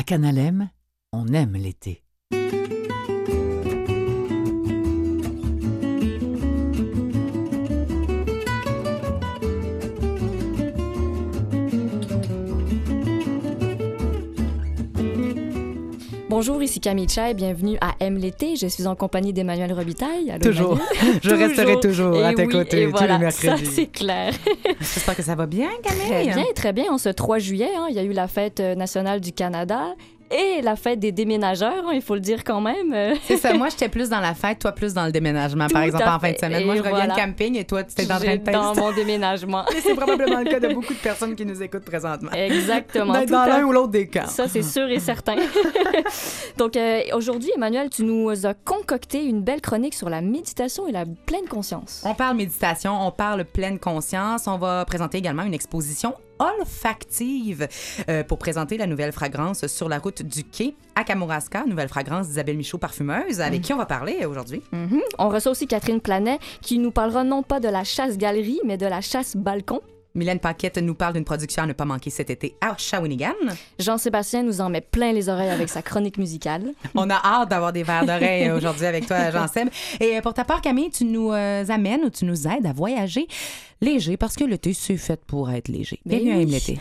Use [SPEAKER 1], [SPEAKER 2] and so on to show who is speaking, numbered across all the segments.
[SPEAKER 1] Canalem, on aime l'été.
[SPEAKER 2] Bonjour, ici Camille Chai, bienvenue à Aime l'été. Je suis en compagnie d'Emmanuel Robitaille. Allô,
[SPEAKER 1] Toujours.
[SPEAKER 2] Emmanuel?
[SPEAKER 1] Je resterai toujours à tes côtés
[SPEAKER 2] et
[SPEAKER 1] tous
[SPEAKER 2] voilà,
[SPEAKER 1] les mercredis.
[SPEAKER 2] Ça, c'est clair.
[SPEAKER 1] J'espère que ça va bien, Camille.
[SPEAKER 2] Très bien, très bien. En ce 3 juillet, il y a eu la fête nationale du Canada et la fête des déménageurs, il faut le dire quand même.
[SPEAKER 1] C'est ça. Moi, j'étais plus dans la fête, toi plus dans le déménagement, par exemple, en fin de semaine. Moi, je reviens de camping et toi, tu étais dans le
[SPEAKER 2] dans mon déménagement.
[SPEAKER 1] Et c'est probablement le cas de beaucoup de personnes qui nous écoutent présentement.
[SPEAKER 2] Exactement.
[SPEAKER 1] D'être dans l'un ou l'autre des camps.
[SPEAKER 2] Ça, c'est sûr et certain. Donc, aujourd'hui, Emmanuel, tu nous as concocté une belle chronique sur la méditation et la pleine conscience.
[SPEAKER 1] On parle méditation, on parle pleine conscience. On va présenter également une exposition olfactive pour présenter la nouvelle fragrance sur la route du quai à Kamouraska, nouvelle fragrance d'Isabelle Michaud, parfumeuse, avec qui on va parler aujourd'hui.
[SPEAKER 2] On reçoit aussi Catherine Planet qui nous parlera non pas de la chasse-galerie, mais de la chasse-balcon.
[SPEAKER 1] Mylène Paquette nous parle d'une production à ne pas manquer cet été à Shawinigan.
[SPEAKER 2] Jean-Sébastien nous en met plein les oreilles avec sa chronique musicale.
[SPEAKER 1] On a hâte d'avoir des verres d'oreille aujourd'hui avec toi, Jean-Seb. Et pour ta part, Camille, tu nous amènes ou tu nous aides à voyager léger parce que l'été, c'est fait pour être léger. Bienvenue à Aime l'été.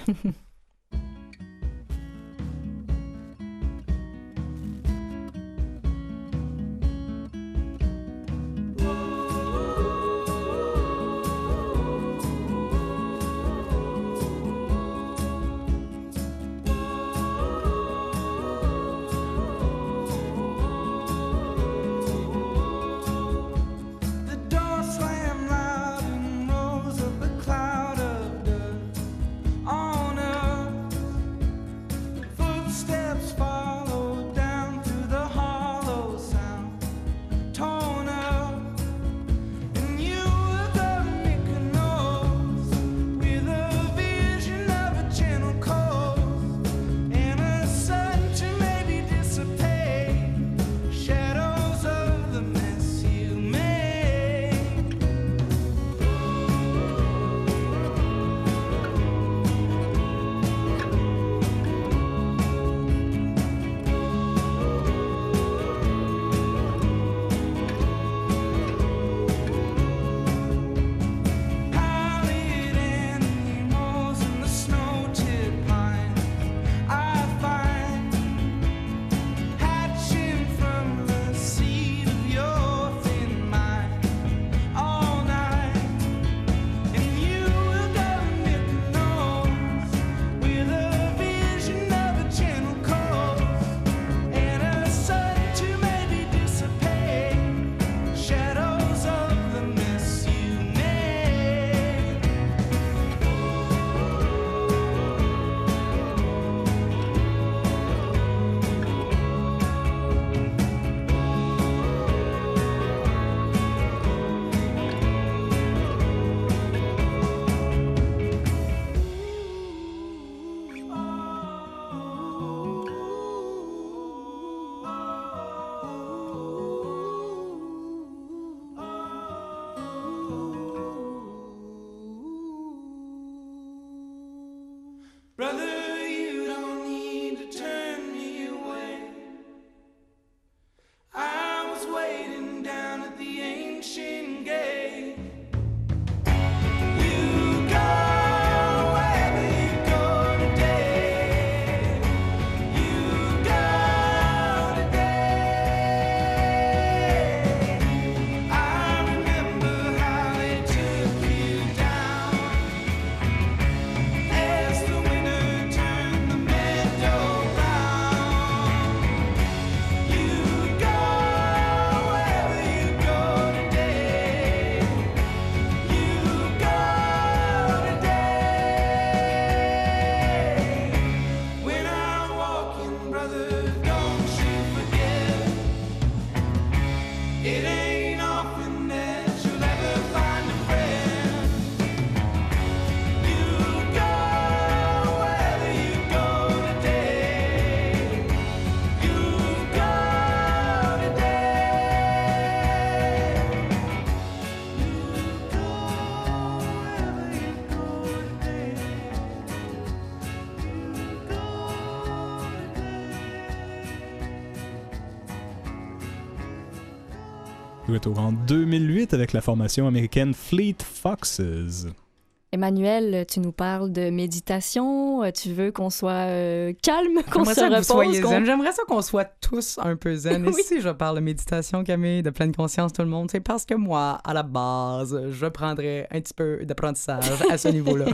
[SPEAKER 3] Retour en 2008 avec la formation américaine Fleet Foxes.
[SPEAKER 2] Emmanuel, tu nous parles de méditation. Tu veux qu'on soit calme, qu'on se repose?
[SPEAKER 1] J'aimerais ça qu'on soit tous un peu zen.
[SPEAKER 2] Oui.
[SPEAKER 1] Et si je parle de méditation, Camille, de pleine conscience, tout le monde, c'est parce que moi, à la base, je prendrais un petit peu d'apprentissage à ce niveau-là.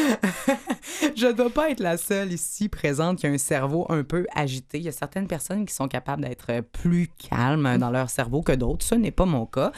[SPEAKER 1] Je ne dois pas être la seule ici présente qui a un cerveau un peu agité. Il y a certaines personnes qui sont capables d'être plus calmes dans leur cerveau que d'autres. Ce n'est pas mon cas.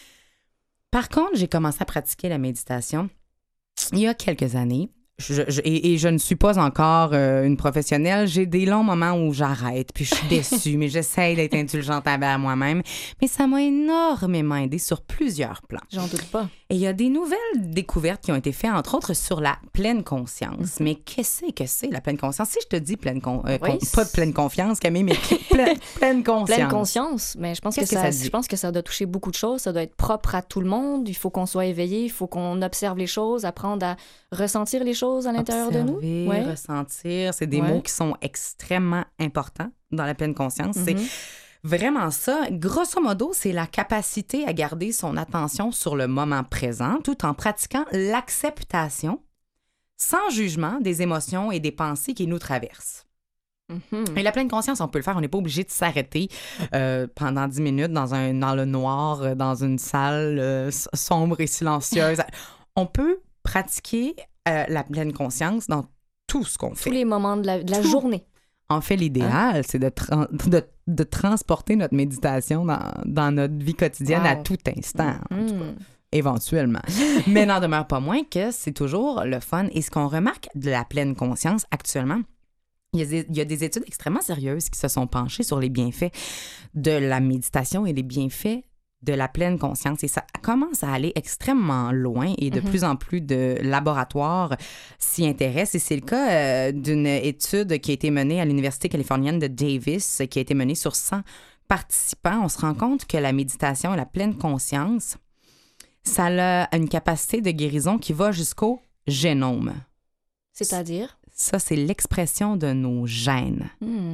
[SPEAKER 1] Par contre, j'ai commencé à pratiquer la méditation il y a quelques années. Et je ne suis pas encore une professionnelle. J'ai des longs moments où j'arrête, puis je suis déçue, mais j'essaye d'être indulgente envers moi-même. Mais ça m'a énormément aidée sur plusieurs plans.
[SPEAKER 2] J'en doute pas.
[SPEAKER 1] Et il y a des nouvelles découvertes qui ont été faites, entre autres, sur la pleine conscience. Mais qu'est-ce que c'est, la pleine conscience? Si je te dis pas de pleine confiance, Camille, mais pleine conscience.
[SPEAKER 2] Pleine conscience, mais je pense je pense que ça doit toucher beaucoup de choses. Ça doit être propre à tout le monde. Il faut qu'on soit éveillé, il faut qu'on observe les choses, apprendre à ressentir les choses à l'intérieur de nous.
[SPEAKER 1] Observer, ressentir, c'est des mots qui sont extrêmement importants dans la pleine conscience. C'est vraiment ça. Grosso modo, c'est la capacité à garder son attention sur le moment présent tout en pratiquant l'acceptation sans jugement des émotions et des pensées qui nous traversent. Et la pleine conscience, on peut le faire. On n'est pas obligé de s'arrêter pendant 10 minutes dans le noir, dans une salle sombre et silencieuse. On peut pratiquer la pleine conscience dans tout ce qu'on fait.
[SPEAKER 2] Tous les moments de la journée.
[SPEAKER 1] En fait, l'idéal, c'est de transporter notre méditation dans notre vie quotidienne à tout instant, éventuellement. Mais n'en demeure pas moins que c'est toujours le fun. Et ce qu'on remarque de la pleine conscience actuellement, il y a des études extrêmement sérieuses qui se sont penchées sur les bienfaits de la méditation et les bienfaits de la pleine conscience. Et ça commence à aller extrêmement loin et de plus en plus de laboratoires s'y intéressent. Et c'est le cas d'une étude qui a été menée à l'Université californienne de Davis, qui a été menée sur 100 participants. On se rend compte que la méditation et la pleine conscience, ça a une capacité de guérison qui va jusqu'au génome.
[SPEAKER 2] C'est-à-dire?
[SPEAKER 1] Ça, c'est l'expression de nos gènes.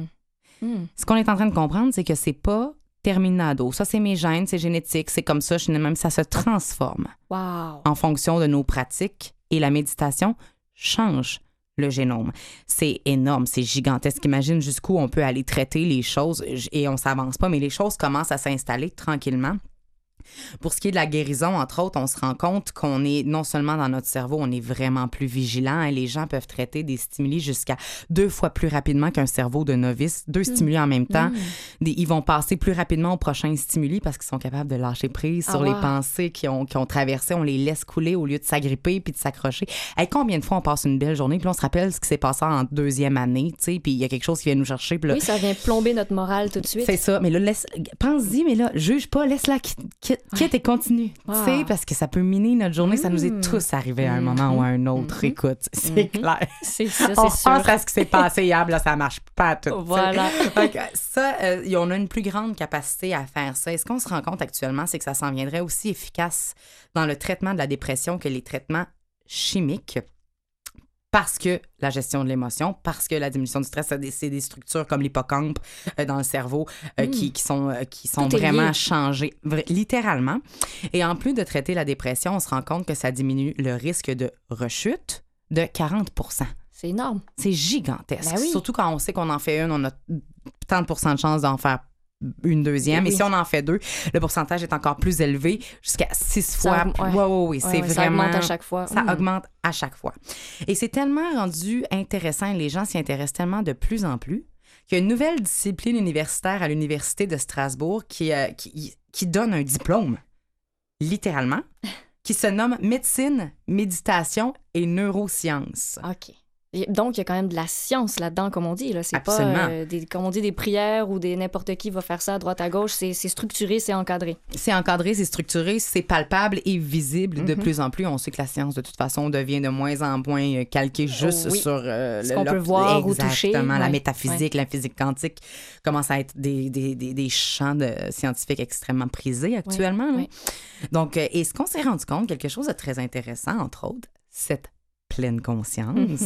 [SPEAKER 1] Ce qu'on est en train de comprendre, c'est que c'est pas terminado. Ça, c'est mes gènes, c'est génétique, c'est comme ça, même ça se transforme en fonction de nos pratiques et la méditation change le génome. C'est énorme, c'est gigantesque. Imagine jusqu'où on peut aller traiter les choses et on s'avance pas, mais les choses commencent à s'installer tranquillement. Pour ce qui est de la guérison, entre autres, on se rend compte qu'on est non seulement dans notre cerveau, on est vraiment plus vigilant. Hein, les gens peuvent traiter des stimuli jusqu'à 2 fois plus rapidement qu'un cerveau de novice. 2 stimuli en même temps. Ils vont passer plus rapidement au prochain stimuli parce qu'ils sont capables de lâcher prise sur les pensées qui ont traversé. On les laisse couler au lieu de s'agripper puis de s'accrocher. Hey, combien de fois on passe une belle journée puis on se rappelle ce qui s'est passé en 2e année, tu sais, puis il y a quelque chose qui vient nous chercher. Là,
[SPEAKER 2] oui, ça vient plomber notre morale tout de suite.
[SPEAKER 1] C'est ça. Mais là, pense-y, mais là, juge pas, laisse-la quitte et continue. Tu sais, parce que ça peut miner notre journée. Ça nous est tous arrivé à un moment ou à un autre. Écoute, c'est clair.
[SPEAKER 2] C'est ça, c'est
[SPEAKER 1] on
[SPEAKER 2] sûr.
[SPEAKER 1] pense à ce qui s'est passé hier, là, ça marche pas tout.
[SPEAKER 2] Voilà.
[SPEAKER 1] Donc, ça, on a une plus grande capacité à faire ça. Et ce qu'on se rend compte actuellement, c'est que ça s'en viendrait aussi efficace dans le traitement de la dépression que les traitements chimiques. Parce que la gestion de l'émotion, parce que la diminution du stress, c'est des structures comme l'hippocampe dans le cerveau qui sont vraiment changées, littéralement. Et en plus de traiter la dépression, on se rend compte que ça diminue le risque de rechute de 40%.
[SPEAKER 2] C'est énorme.
[SPEAKER 1] C'est gigantesque.
[SPEAKER 2] Ben oui.
[SPEAKER 1] Surtout quand on sait qu'on en fait une, on a tant de pourcents de chances d'en faire une deuxième.
[SPEAKER 2] Oui.
[SPEAKER 1] Et si on en fait 2, le pourcentage est encore plus élevé, jusqu'à 6 fois. Oui. C'est vraiment...
[SPEAKER 2] Ça augmente à chaque fois.
[SPEAKER 1] Ça augmente à chaque fois. Et c'est tellement rendu intéressant et les gens s'y intéressent tellement de plus en plus qu'il y a une nouvelle discipline universitaire à l'Université de Strasbourg qui donne un diplôme, littéralement, qui se nomme Médecine, Méditation et Neurosciences.
[SPEAKER 2] OK. Donc, il y a quand même de la science là-dedans, comme on dit. Là. C'est
[SPEAKER 1] Absolument.
[SPEAKER 2] pas, comme on dit, des prières ou n'importe qui va faire ça à droite à gauche. C'est structuré, c'est encadré.
[SPEAKER 1] C'est encadré, c'est structuré, c'est palpable et visible de plus en plus. On sait que la science, de toute façon, devient de moins en moins calquée juste sur
[SPEAKER 2] ce qu'on peut voir ou toucher.
[SPEAKER 1] Exactement. La métaphysique, la physique quantique commencent à être des champs scientifiques extrêmement prisés actuellement.
[SPEAKER 2] Oui.
[SPEAKER 1] Donc, et ce qu'on s'est rendu compte, quelque chose de très intéressant, entre autres, cette pleine conscience,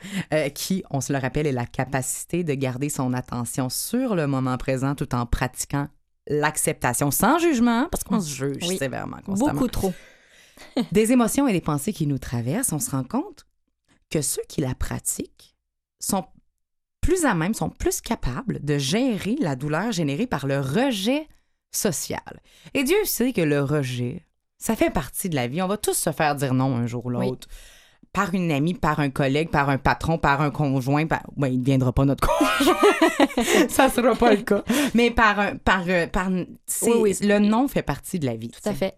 [SPEAKER 1] qui, on se le rappelle, est la capacité de garder son attention sur le moment présent tout en pratiquant l'acceptation sans jugement, parce qu'on se juge sévèrement, constamment.
[SPEAKER 2] Beaucoup trop.
[SPEAKER 1] Des émotions et des pensées qui nous traversent, on se rend compte que ceux qui la pratiquent sont plus à même, sont plus capables de gérer la douleur générée par le rejet social. Et Dieu sait que le rejet, ça fait partie de la vie. On va tous se faire dire non un jour ou l'autre. Oui. Par une amie, par un collègue, par un patron, par un conjoint. Ben, il ne deviendra pas notre conjoint. Ça ne sera pas le cas. Mais le non fait partie de la vie.
[SPEAKER 2] Tout à fait.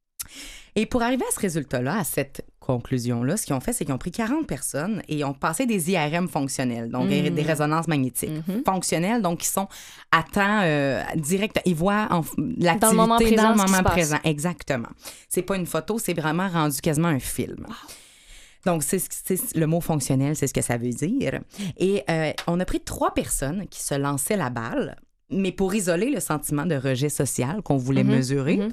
[SPEAKER 1] Et pour arriver à ce résultat-là, à cette conclusion-là, ce qu'ils ont fait, c'est qu'ils ont pris 40 personnes et ont passé des IRM fonctionnels, donc des résonances magnétiques fonctionnelles, donc qui sont à temps direct. Ils voient l'activité dans le moment présent. Exactement. C'est pas une photo, c'est vraiment rendu quasiment un film. Wow. Donc, c'est le mot fonctionnel, c'est ce que ça veut dire. Et on a pris 3 personnes qui se lançaient la balle, mais pour isoler le sentiment de rejet social qu'on voulait mesurer,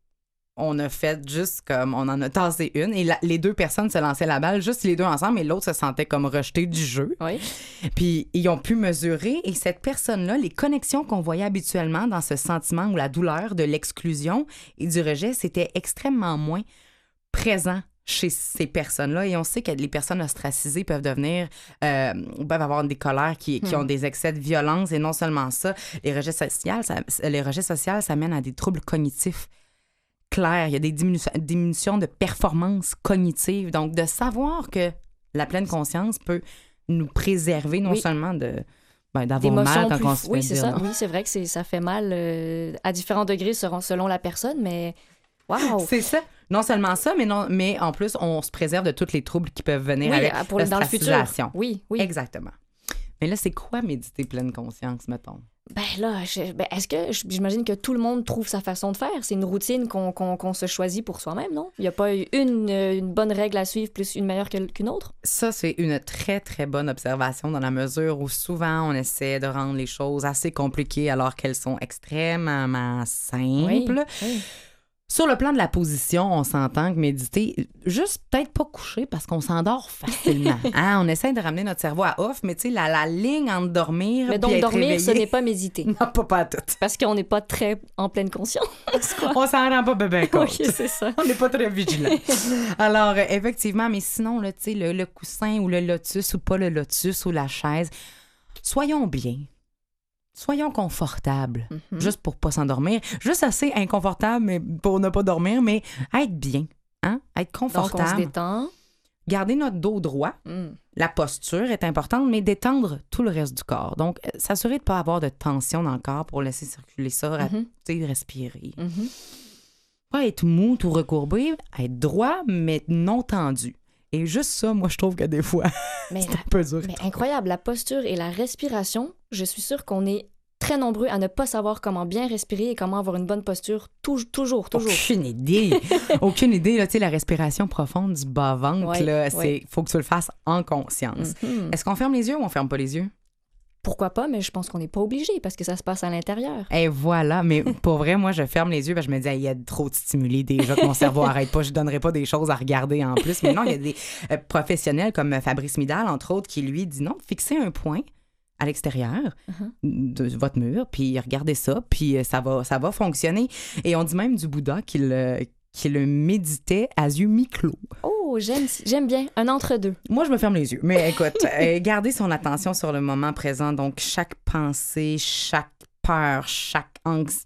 [SPEAKER 1] on a fait juste comme, on en a tassé une, et les 2 personnes se lançaient la balle, juste les 2 ensemble, et l'autre se sentait comme rejeté du jeu. Oui. Puis, ils ont pu mesurer, et cette personne-là, les connexions qu'on voyait habituellement dans ce sentiment ou la douleur de l'exclusion et du rejet, c'était extrêmement moins présent chez ces personnes-là. Et on sait que les personnes ostracisées peuvent peuvent avoir des colères qui ont des excès de violence. Et non seulement ça, les rejets sociaux, ça mène à des troubles cognitifs clairs. Il y a des diminutions de performance cognitive. Donc, de savoir que la pleine conscience peut nous préserver non seulement d'avoir mal quand on se fait dire non.
[SPEAKER 2] Oui, c'est vrai que ça fait mal à différents degrés selon la personne, mais wow!
[SPEAKER 1] C'est ça. Non seulement ça, mais en plus, on se préserve de tous les troubles qui peuvent venir avec l'ostracisation.
[SPEAKER 2] Oui.
[SPEAKER 1] Exactement. Mais là, c'est quoi méditer pleine conscience, mettons?
[SPEAKER 2] Ben là, est-ce que j'imagine que tout le monde trouve sa façon de faire? C'est une routine qu'on se choisit pour soi-même, non? Il n'y a pas une bonne règle à suivre plus une meilleure qu'une autre?
[SPEAKER 1] Ça, c'est une très, très bonne observation dans la mesure où souvent, on essaie de rendre les choses assez compliquées alors qu'elles sont extrêmement simples. Oui. Sur le plan de la position, on s'entend que méditer, juste peut-être pas coucher parce qu'on s'endort facilement. On essaie de ramener notre cerveau à off, mais tu sais, la ligne entre dormir et être
[SPEAKER 2] dormir,
[SPEAKER 1] réveillé,
[SPEAKER 2] ce n'est pas méditer.
[SPEAKER 1] Non, pas à tout.
[SPEAKER 2] Parce qu'on n'est pas très en pleine conscience, quoi.
[SPEAKER 1] On s'en rend pas bien compte.
[SPEAKER 2] Oui, c'est ça.
[SPEAKER 1] On n'est pas très vigilant. Alors, effectivement, mais sinon, là, tu sais, le coussin ou le lotus ou pas le lotus ou la chaise, soyons bien. Soyons confortables, juste pour pas s'endormir. Juste assez inconfortable mais pour ne pas dormir, mais être bien, être confortable.
[SPEAKER 2] Donc, on se détend.
[SPEAKER 1] Garder notre dos droit. La posture est importante, mais détendre tout le reste du corps. Donc, s'assurer de ne pas avoir de tension dans le corps pour laisser circuler ça, respirer. Pas être mou, tout recourbé, être droit, mais non tendu. Et juste ça, moi, je trouve que des fois, c'est un peu dur.
[SPEAKER 2] Mais incroyable, la posture et la respiration, je suis sûre qu'on est très nombreux à ne pas savoir comment bien respirer et comment avoir une bonne posture toujours.
[SPEAKER 1] Aucune idée. Aucune idée. Là, tu sais, la respiration profonde du bas-ventre, faut que tu le fasses en conscience. Est-ce qu'on ferme les yeux ou on ferme pas les yeux?
[SPEAKER 2] Pourquoi pas, mais je pense qu'on n'est pas obligé parce que ça se passe à l'intérieur.
[SPEAKER 1] Et voilà, mais pour vrai, moi, je ferme les yeux parce que je me dis, il y a trop de stimuli déjà que mon cerveau n'arrête pas. Je ne donnerai pas des choses à regarder en plus. Mais non, il y a des professionnels comme Fabrice Midal, entre autres, qui lui dit non, fixez un point à l'extérieur de votre mur, puis regardez ça, puis ça va fonctionner. Et on dit même du Bouddha qu'il le méditait à yeux mi-clos.
[SPEAKER 2] Oh, j'aime bien. Un entre-deux.
[SPEAKER 1] Moi, je me ferme les yeux. Mais écoute, garder son attention sur le moment présent. Donc, chaque pensée, chaque peur, chaque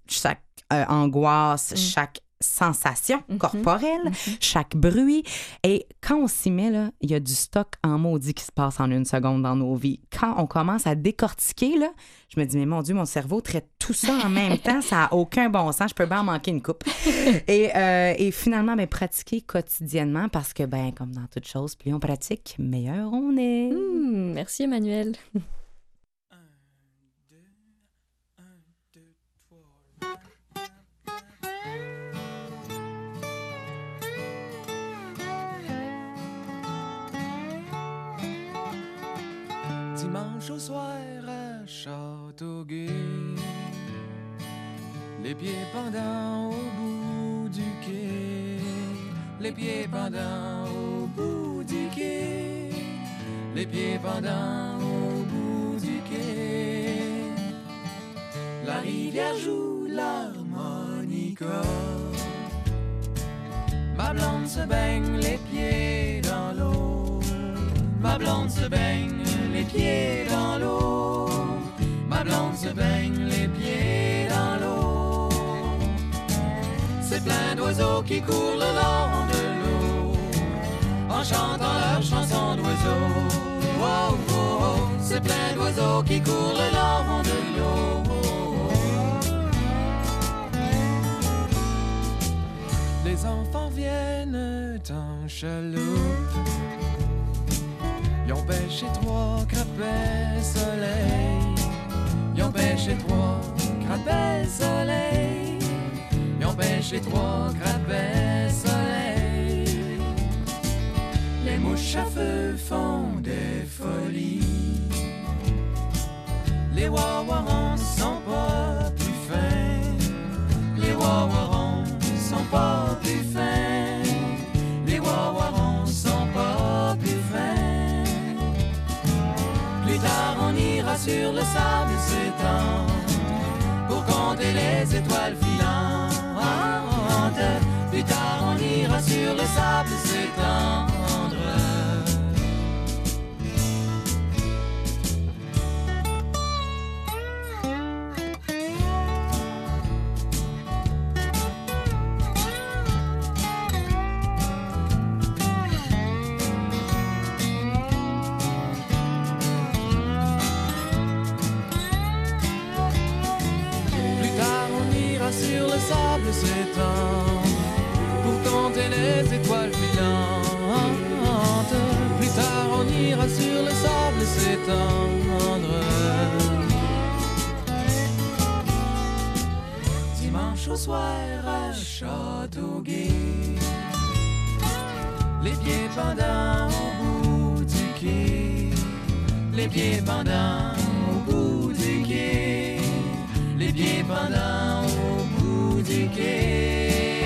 [SPEAKER 1] angoisse, chaque sensation corporelle, chaque bruit. Et quand on s'y met, là, il y a du stock en maudit qui se passe en une seconde dans nos vies. Quand on commence à décortiquer, là, je me dis, mais mon Dieu, mon cerveau traite tout ça en même temps, ça n'a aucun bon sens, je peux bien en manquer une coupe. Et finalement, pratiquer quotidiennement parce que, comme dans toute chose, plus on pratique, meilleur on est.
[SPEAKER 2] Merci, Emmanuel.
[SPEAKER 4] Dimanche au soir à Châteauguay, les pieds pendants au bout du quai, les pieds pendants au bout du quai, les pieds pendants au bout du quai. La rivière joue l'harmonica. Ma blonde se baigne les pieds dans l'eau. Ma blonde se baigne les pieds dans l'eau. Ma blonde se baigne les pieds dans l'eau. C'est plein d'oiseaux qui courent le long de l'eau en chantant leur chanson d'oiseaux. Oh, oh, oh. C'est plein d'oiseaux qui courent le long de l'eau. Les enfants viennent en chaloupe. Ils ont pêché 3 crapets soleil. Ils ont pêché 3 crapets soleil. Ils ont pêché 3 crapets soleil. Les mouches à feu font des folies. Les wawarons sont pas plus fins. Les wawarons sont pas plus fins. Les wawarons sont pas plus fins. Plus tard on ira sur le sable s'étend pour compter les étoiles filantes. Plus tard on ira sur le sable s'étendre. Sur le sable s'étend pour compter les étoiles filantes. Plus tard on ira sur le sable s'étendre. Dimanche au soir à Châteauguay, les pieds pendants au bout du quai. Les pieds pendants au bout du quai. Les pieds pendants au bout du quai.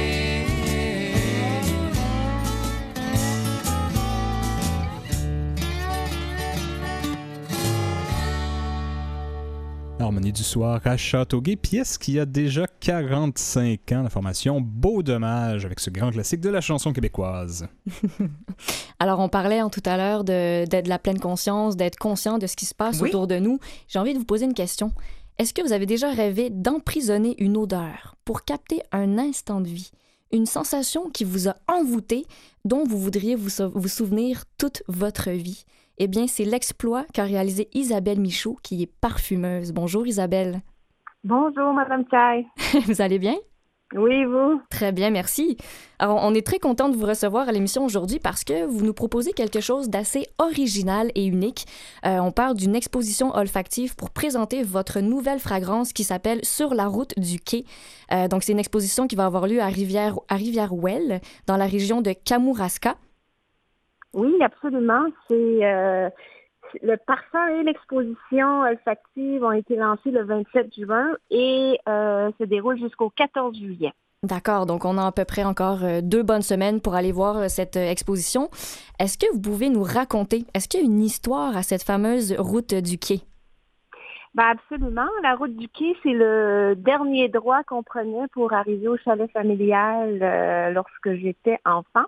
[SPEAKER 3] Harmonie du soir à Châteauguay, pièce qui a déjà 45 ans, la formation Beau Dommage, avec ce grand classique de la chanson québécoise.
[SPEAKER 2] Alors, on parlait tout à l'heure d'être de la pleine conscience, d'être conscient de ce qui se passe autour de nous. J'ai envie de vous poser une question. Est-ce que vous avez déjà rêvé d'emprisonner une odeur pour capter un instant de vie, une sensation qui vous a envoûté, dont vous voudriez vous souvenir toute votre vie? Eh bien, c'est l'exploit qu'a réalisé Isabelle Michaud, qui est parfumeuse. Bonjour Isabelle.
[SPEAKER 5] Bonjour Madame Chai.
[SPEAKER 2] Vous allez bien?
[SPEAKER 5] Oui, vous?
[SPEAKER 2] Très bien, merci. Alors, on est très content de vous recevoir à l'émission aujourd'hui parce que vous nous proposez quelque chose d'assez original et unique. On parle d'une exposition olfactive pour présenter votre nouvelle fragrance qui s'appelle Sur la route du quai. Donc, c'est une exposition qui va avoir lieu à Rivière-Ouelle, dans la région de Kamouraska.
[SPEAKER 5] Oui, absolument. C'est le parfum et l'exposition olfactive ont été lancés le 27 juin et se déroulent jusqu'au 14 juillet.
[SPEAKER 2] D'accord, donc on a à peu près encore 2 bonnes semaines pour aller voir cette exposition. Est-ce que vous pouvez nous raconter, est-ce qu'il y a une histoire à cette fameuse route du quai?
[SPEAKER 5] Ben absolument. La route du quai, c'est le dernier droit qu'on prenait pour arriver au chalet familial lorsque j'étais enfant.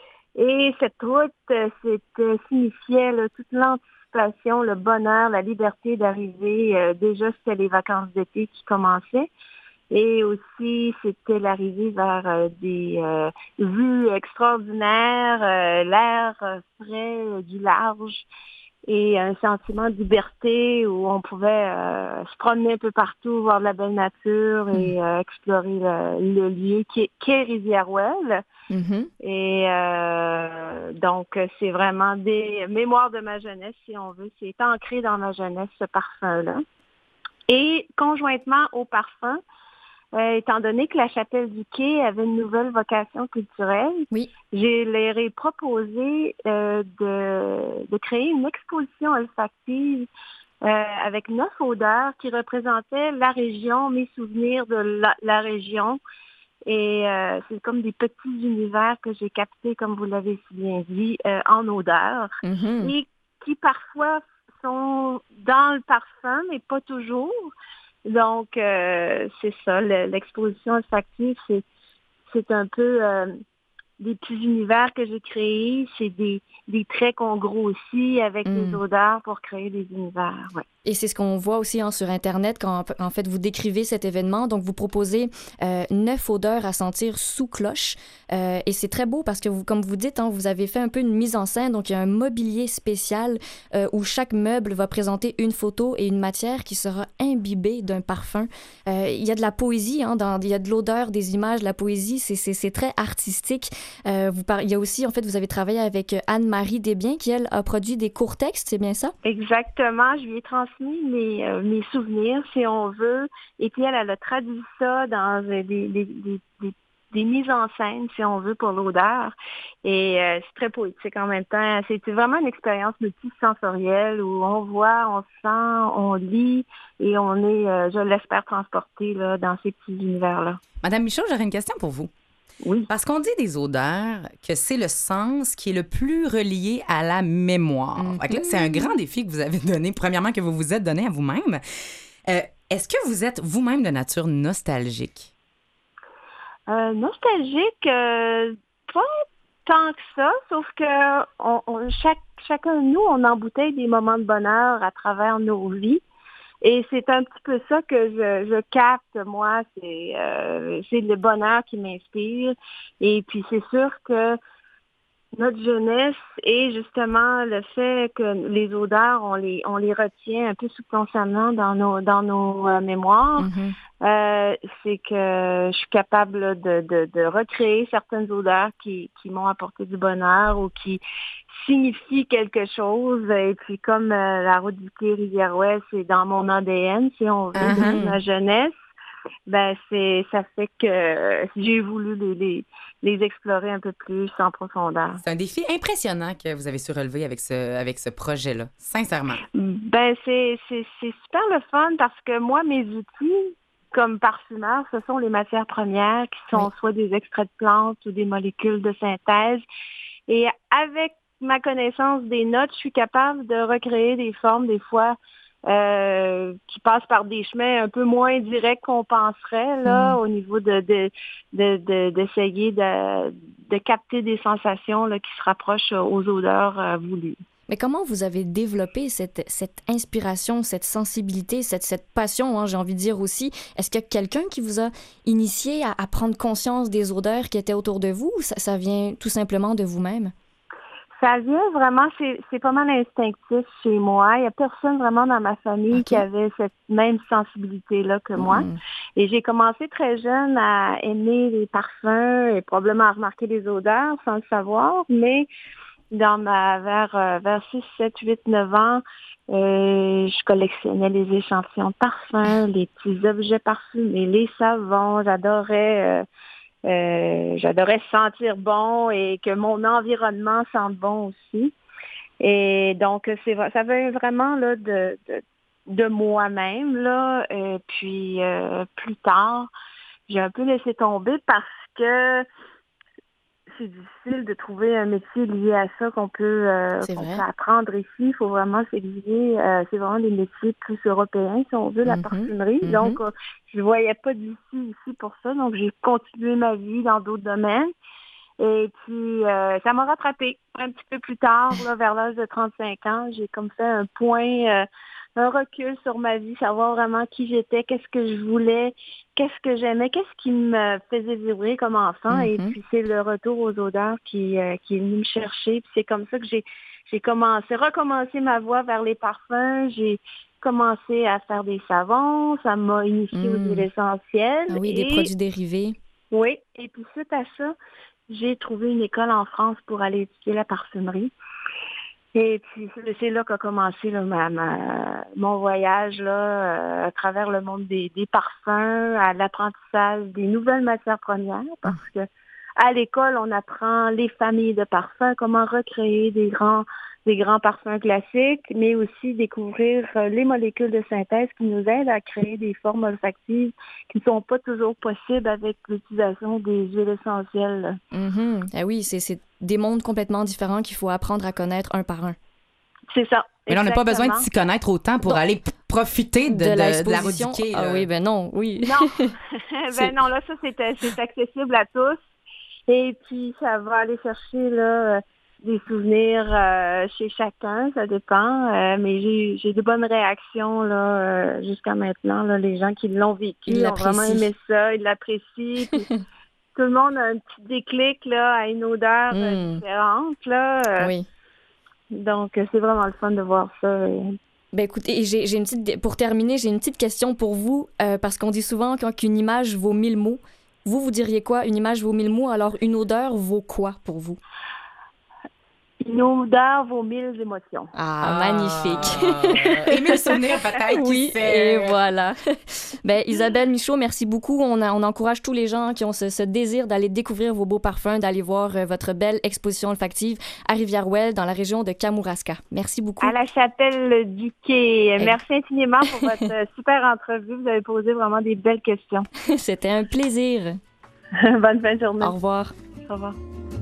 [SPEAKER 5] Et cette route, signifiait toute l'anticipation, le bonheur, la liberté d'arriver. Déjà, c'était les vacances d'été qui commençaient. Et aussi, c'était l'arrivée vers des vues extraordinaires, l'air frais du large et un sentiment de liberté où on pouvait se promener un peu partout, voir de la belle nature et explorer le lieu qui est Rivière-Ouelle. Mm-hmm. Et donc, c'est vraiment des mémoires de ma jeunesse, si on veut. C'est ancré dans ma jeunesse, ce parfum-là. Et conjointement au parfum, étant donné que la Chapelle du Quai avait une nouvelle vocation culturelle,
[SPEAKER 2] oui,
[SPEAKER 5] je leur ai proposé de créer une exposition olfactive avec 9 odeurs qui représentaient la région, mes souvenirs de la région. Et c'est comme des petits univers que j'ai captés, comme vous l'avez si bien dit, en odeurs, et qui parfois sont dans le parfum, mais pas toujours. Donc, c'est ça, l'exposition olfactive, c'est un peu des petits univers que j'ai créés. C'est des traits qu'on grossit avec les odeurs pour créer des univers, ouais.
[SPEAKER 2] Et c'est ce qu'on voit aussi sur Internet quand, en fait, vous décrivez cet événement. Donc, vous proposez 9 odeurs à sentir sous cloche. Et c'est très beau parce que, comme vous dites, vous avez fait un peu une mise en scène. Donc, il y a un mobilier spécial où chaque meuble va présenter une photo et une matière qui sera imbibée d'un parfum. Il y a de la poésie, il y a de l'odeur, des images, de la poésie. C'est très artistique. Il y a aussi, en fait, vous avez travaillé avec Anne-Marie Desbiens qui, elle, a produit des courts textes. C'est bien ça?
[SPEAKER 5] Exactement. Je lui ai transmis mes souvenirs, si on veut. Et puis, elle a traduit ça dans des mises en scène, si on veut, pour l'odeur. Et c'est très poétique en même temps. C'était vraiment une expérience multisensorielle où on voit, on sent, on lit et on est, je l'espère, transporté là, dans ces petits univers-là.
[SPEAKER 1] Madame Michaud, j'aurais une question pour vous.
[SPEAKER 5] Oui.
[SPEAKER 1] Parce qu'on dit des odeurs que c'est le sens qui est le plus relié à la mémoire. Fait que là, c'est un grand défi que vous avez donné, premièrement, que vous vous êtes donné à vous-même. Est-ce que vous êtes vous-même de nature nostalgique?
[SPEAKER 5] Nostalgique, pas tant que ça, sauf que chacun de nous, on embouteille des moments de bonheur à travers nos vies. Et c'est un petit peu ça que je capte, moi, c'est le bonheur qui m'inspire. Et puis c'est sûr que notre jeunesse et justement le fait que les odeurs, on les retient un peu subconsciemment dans nos mémoires, c'est que je suis capable de recréer certaines odeurs qui m'ont apporté du bonheur ou qui signifient quelque chose. Et puis comme la route du quai Rivière-Ouest, c'est dans mon ADN, si on veut, depuis ma jeunesse, ben ça fait que j'ai voulu les explorer un peu plus en profondeur.
[SPEAKER 1] C'est un défi impressionnant que vous avez su relever avec ce projet-là, sincèrement.
[SPEAKER 5] Ben c'est super le fun parce que moi, mes outils comme parfumeur, ce sont les matières premières qui sont soit des extraits de plantes ou des molécules de synthèse. Et avec ma connaissance des notes, je suis capable de recréer des formes, des fois, qui passent par des chemins un peu moins directs qu'on penserait, là, au niveau d'essayer de capter des sensations là, qui se rapprochent aux odeurs voulues.
[SPEAKER 2] Mais comment vous avez développé cette inspiration, cette sensibilité, cette passion, j'ai envie de dire aussi? Est-ce qu'il y a quelqu'un qui vous a initié à prendre conscience des odeurs qui étaient autour de vous ou ça vient tout simplement de vous-même?
[SPEAKER 5] Ça vient vraiment, c'est pas mal instinctif chez moi. Il n'y a personne vraiment dans ma famille qui avait cette même sensibilité-là que moi. Et j'ai commencé très jeune à aimer les parfums et probablement à remarquer les odeurs sans le savoir, mais vers 6, 7, 8, 9 ans, je collectionnais les échantillons de parfums, les petits objets parfumés, les savons. J'adorais sentir bon et que mon environnement sente bon aussi. Et donc, ça vient vraiment là, de moi-même. Là. Et puis, plus tard, j'ai un peu laissé tomber parce que c'est difficile de trouver un métier lié à ça qu'on peut apprendre ici. Il faut vraiment s'exiler. C'est vraiment des métiers plus européens, si on veut, la parfumerie. Donc, je ne voyais pas d'ici ici pour ça. Donc, j'ai continué ma vie dans d'autres domaines. Et puis, ça m'a rattrapée un petit peu plus tard, là, vers l'âge de 35 ans. J'ai comme fait un point, un recul sur ma vie, savoir vraiment qui j'étais, qu'est-ce que je voulais, qu'est-ce que j'aimais, qu'est-ce qui me faisait vibrer comme enfant. Et puis, c'est le retour aux odeurs qui est venu me chercher. Puis, c'est comme ça que j'ai recommencé ma voie vers les parfums. J'ai commencé à faire des savons. Ça m'a initiée aux huiles essentielles.
[SPEAKER 2] Ah oui, des produits dérivés.
[SPEAKER 5] Oui. Et puis, suite à ça, j'ai trouvé une école en France pour aller étudier la parfumerie. Et puis, c'est là qu'a commencé là, mon voyage là, à travers le monde des parfums, à l'apprentissage des nouvelles matières premières, parce que à l'école, on apprend les familles de parfums, comment recréer des grands parfums classiques, mais aussi découvrir les molécules de synthèse qui nous aident à créer des formes olfactives qui ne sont pas toujours possibles avec l'utilisation des huiles essentielles.
[SPEAKER 2] Ah oui, c'est des mondes complètement différents qu'il faut apprendre à connaître un par un.
[SPEAKER 5] C'est ça.
[SPEAKER 1] Mais là, on n'a pas besoin de
[SPEAKER 5] exactement.
[SPEAKER 1] s'y connaître autant pour aller profiter de la route du quai.
[SPEAKER 2] Ah oui, ben non, oui.
[SPEAKER 5] Non, non, là, ça, c'est accessible à tous. Et puis, ça va aller chercher là, des souvenirs chez chacun, ça dépend. Mais j'ai de bonnes réactions là, jusqu'à maintenant. Là, les gens qui l'ont vécu ont vraiment aimé ça, ils l'apprécient. Puis, tout le monde a un petit déclic là, à une odeur différente. Là,
[SPEAKER 2] oui.
[SPEAKER 5] Donc, c'est vraiment le fun de voir ça.
[SPEAKER 2] Ben écoutez, pour terminer, j'ai une petite question pour vous, parce qu'on dit souvent qu'une image vaut 1000 mots. Vous diriez quoi? Une image vaut 1000 mots, alors une odeur vaut quoi pour vous?
[SPEAKER 5] Une odeur vaut 1000 émotions.
[SPEAKER 2] Ah, magnifique.
[SPEAKER 1] Et 1000 souvenirs peut-être.
[SPEAKER 2] Oui, et voilà. Ben, Isabelle Michaud, merci beaucoup. On encourage tous les gens qui ont ce désir d'aller découvrir vos beaux parfums, d'aller voir votre belle exposition olfactive à Rivière-Ouelle, dans la région de Kamouraska. Merci beaucoup.
[SPEAKER 5] À la chapelle du quai. Merci infiniment pour votre super entrevue. Vous avez posé vraiment des belles questions.
[SPEAKER 2] C'était un plaisir.
[SPEAKER 5] Bonne fin de journée.
[SPEAKER 2] Au revoir.
[SPEAKER 5] Au revoir.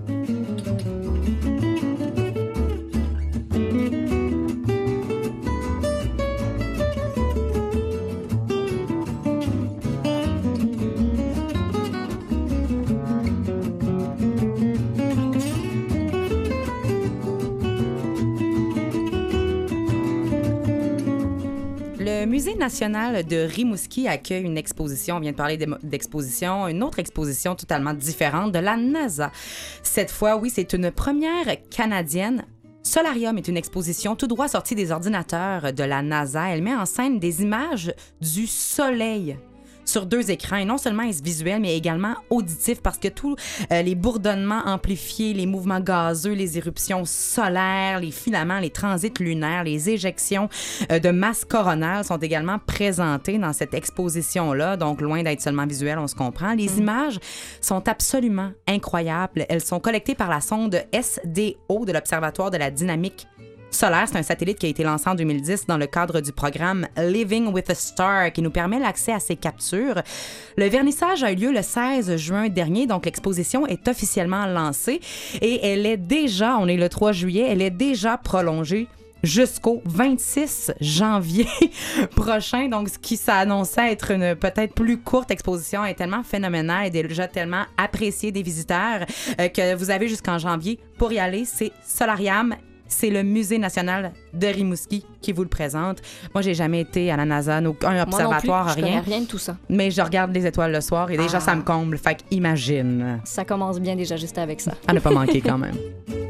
[SPEAKER 1] Le Musée national de Rimouski accueille une exposition, on vient de parler d'exposition, une autre exposition totalement différente de la NASA. Cette fois, oui, c'est une première canadienne. Solarium est une exposition tout droit sortie des ordinateurs de la NASA. Elle met en scène des images du Soleil sur 2 écrans. Et non seulement est-ce visuel, mais également auditif parce que tous les bourdonnements amplifiés, les mouvements gazeux, les éruptions solaires, les filaments, les transits lunaires, les éjections de masse coronale sont également présentés dans cette exposition-là. Donc, loin d'être seulement visuel, on se comprend. Les images sont absolument incroyables. Elles sont collectées par la sonde SDO de l'Observatoire de la dynamique solaire. C'est un satellite qui a été lancé en 2010 dans le cadre du programme Living with a Star qui nous permet l'accès à ces captures. Le vernissage a eu lieu le 16 juin dernier, donc l'exposition est officiellement lancée et elle est déjà, on est le 3 juillet, elle est déjà prolongée jusqu'au 26 janvier prochain. Donc, ce qui s'annonçait être une peut-être plus courte exposition est tellement phénoménale et déjà tellement appréciée des visiteurs que vous avez jusqu'en janvier pour y aller. C'est Solarium. C'est le Musée national de Rimouski qui vous le présente. Moi, j'ai jamais été à la NASA, aucun observatoire,
[SPEAKER 2] moi non plus,
[SPEAKER 1] rien.
[SPEAKER 2] Je connais rien de tout ça.
[SPEAKER 1] Mais je regarde les étoiles le soir et déjà, ça me comble. Fait qu'imagine.
[SPEAKER 2] Ça commence bien déjà juste avec ça.
[SPEAKER 1] À ne pas manquer quand même.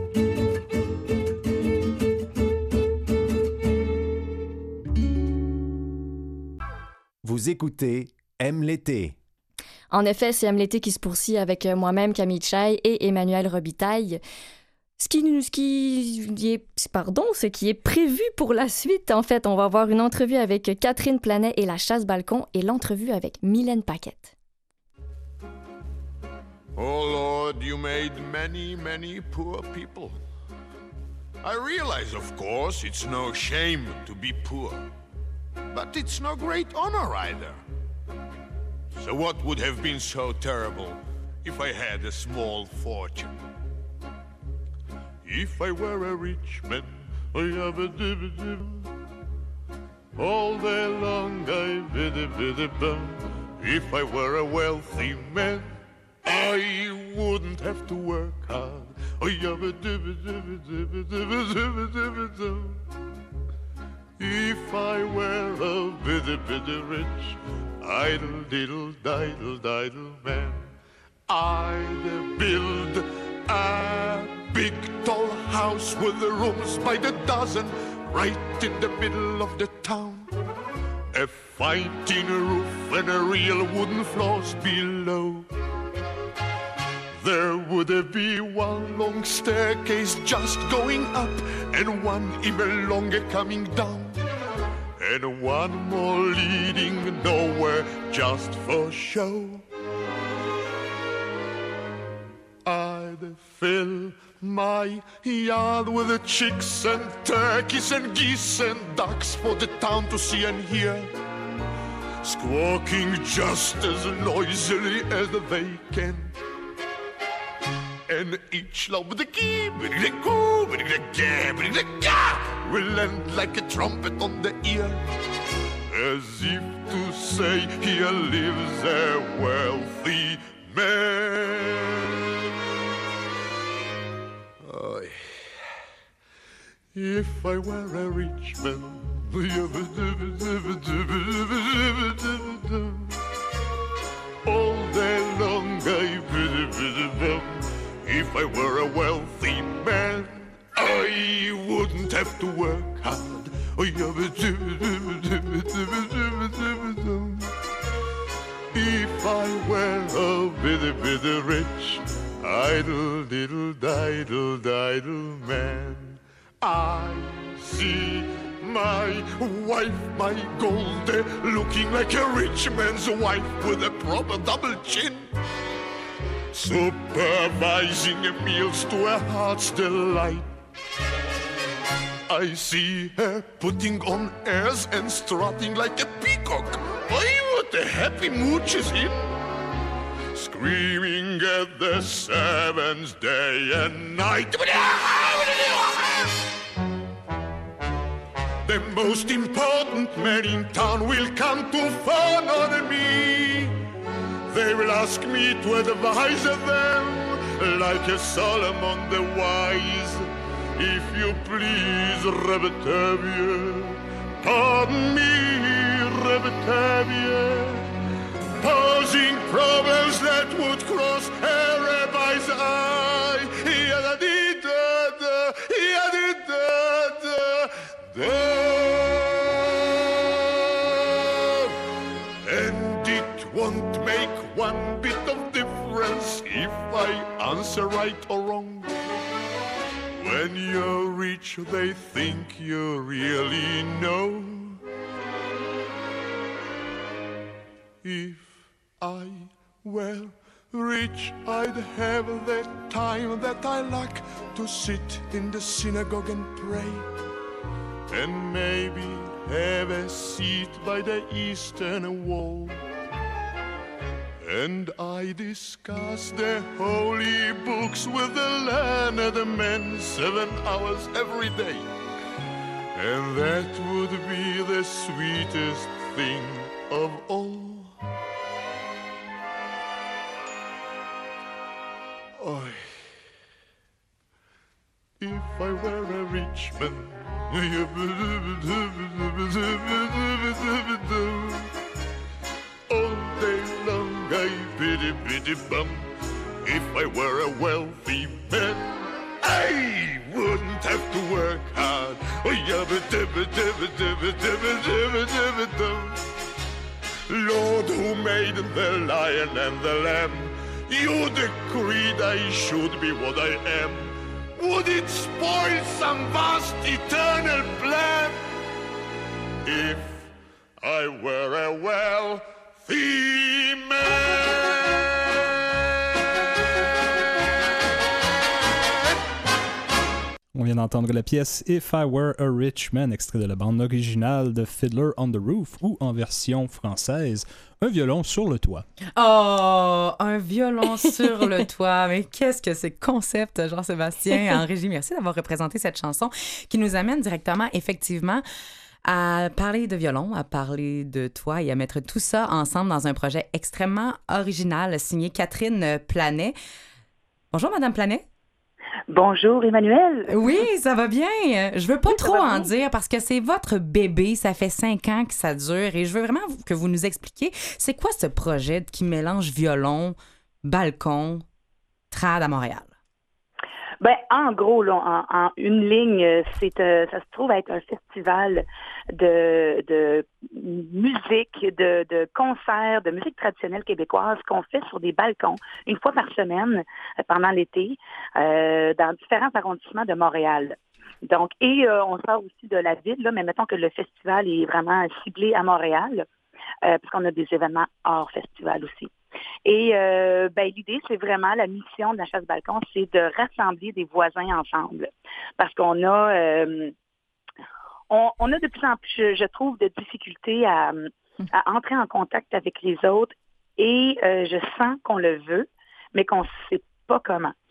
[SPEAKER 6] Vous écoutez Aime l'été.
[SPEAKER 2] En effet, c'est Aime l'été qui se poursuit avec moi-même, Camille Chaille et Emmanuel Robitaille. Ce qui est prévu pour la suite, en fait, on va avoir une entrevue avec Catherine Planet et la Chasse-Balcon et l'entrevue avec Mylène Paquette.
[SPEAKER 7] Oh Lord, you made many, many poor people. I realize, of course, it's no shame to be poor. But it's no great honor either. So what would have been so terrible if I had a small fortune? If I were a rich man, I have a dividend. All day long I bid-a-bid-a-bum. If I were a wealthy man, I wouldn't have to work hard. I have a dividend. If I were a biddy rich, idle diddle diddle man, I'd build a big tall house with the rooms by the dozen, right in the middle of the town. A fine tin roof and a real wooden floors below. There would be one long staircase just going up, and one even longer coming down, and one more leading nowhere just for show. I'd fill my yard with the chicks and turkeys and geese and ducks for the town to see and hear, squawking just as noisily as they can. and each love with the key, with the coo, with the ga, with the ga, will end like a trumpet on the ear, as if to say here lives a wealthy man. Oh, if I were a rich man, all day long I if I were a wealthy man, I wouldn't have to work hard. If I were a bitty rich, idle diddle diddle man, I see my wife, my gold, looking like a rich man's wife with a proper double chin, supervising meals to her heart's delight. I see her putting on airs and strutting like a peacock. Oh, what a happy mood she's in. Screaming at the servants day and night. The most important man in town will come to fawn on me. They will ask me to advise them like a Solomon the wise. If you please, Rebetavia, pardon me, Rebetavia, posing problems that would cross a rabbi's eye. Yada-dee-da-da, yada-dee-da-da-da. And it won't make one bit of difference if I answer right or wrong. When you're rich, they think you really know. If I were rich, I'd have the time that I lack to sit in the synagogue and pray, and maybe have a seat by the eastern wall. And I discuss the holy books with the learned men 7 hours every day. And that would be the sweetest thing of all. Oh, if I were a rich man, all day long I pity bum. If I were a wealthy man, I wouldn't have to work hard. Oh, Lord, who made the lion and the lamb, you decreed I should be what I am. Would it spoil some vast eternal plan if I were a wealthy man?
[SPEAKER 3] On vient d'entendre la pièce If I Were a Rich Man, extrait de la bande originale de Fiddler on the Roof, ou en version française, Un violon sur le toit.
[SPEAKER 1] Oh, un violon sur le toit. Mais qu'est-ce que c'est concept, Jean-Sébastien, en régie. Merci d'avoir représenté cette chanson qui nous amène directement, effectivement, à parler de violon, à parler de toi et à mettre tout ça ensemble dans un projet extrêmement original signé Catherine Planet. Bonjour, Madame Planet.
[SPEAKER 8] Bonjour, Emmanuel.
[SPEAKER 1] Oui, ça va bien. Je veux pas trop en dire parce que c'est votre bébé. Ça fait 5 ans que ça dure et je veux vraiment que vous nous expliquiez c'est quoi ce projet qui mélange violon, balcon, trad à Montréal?
[SPEAKER 8] Ben, en gros, là, en une ligne, ça se trouve être un festival de musique, de concerts, de musique traditionnelle québécoise qu'on fait sur des balcons une fois par semaine pendant l'été dans différents arrondissements de Montréal. Donc, on sort aussi de la ville, là, mais mettons que le festival est vraiment ciblé à Montréal, puisqu'on a des événements hors festival aussi. Et l'idée, c'est vraiment la mission de la chasse balcon, c'est de rassembler des voisins ensemble. Parce qu'on a on a de plus en plus, je trouve, de difficultés à entrer en contact avec les autres et je sens qu'on le veut, mais qu'on ne sait pas comment.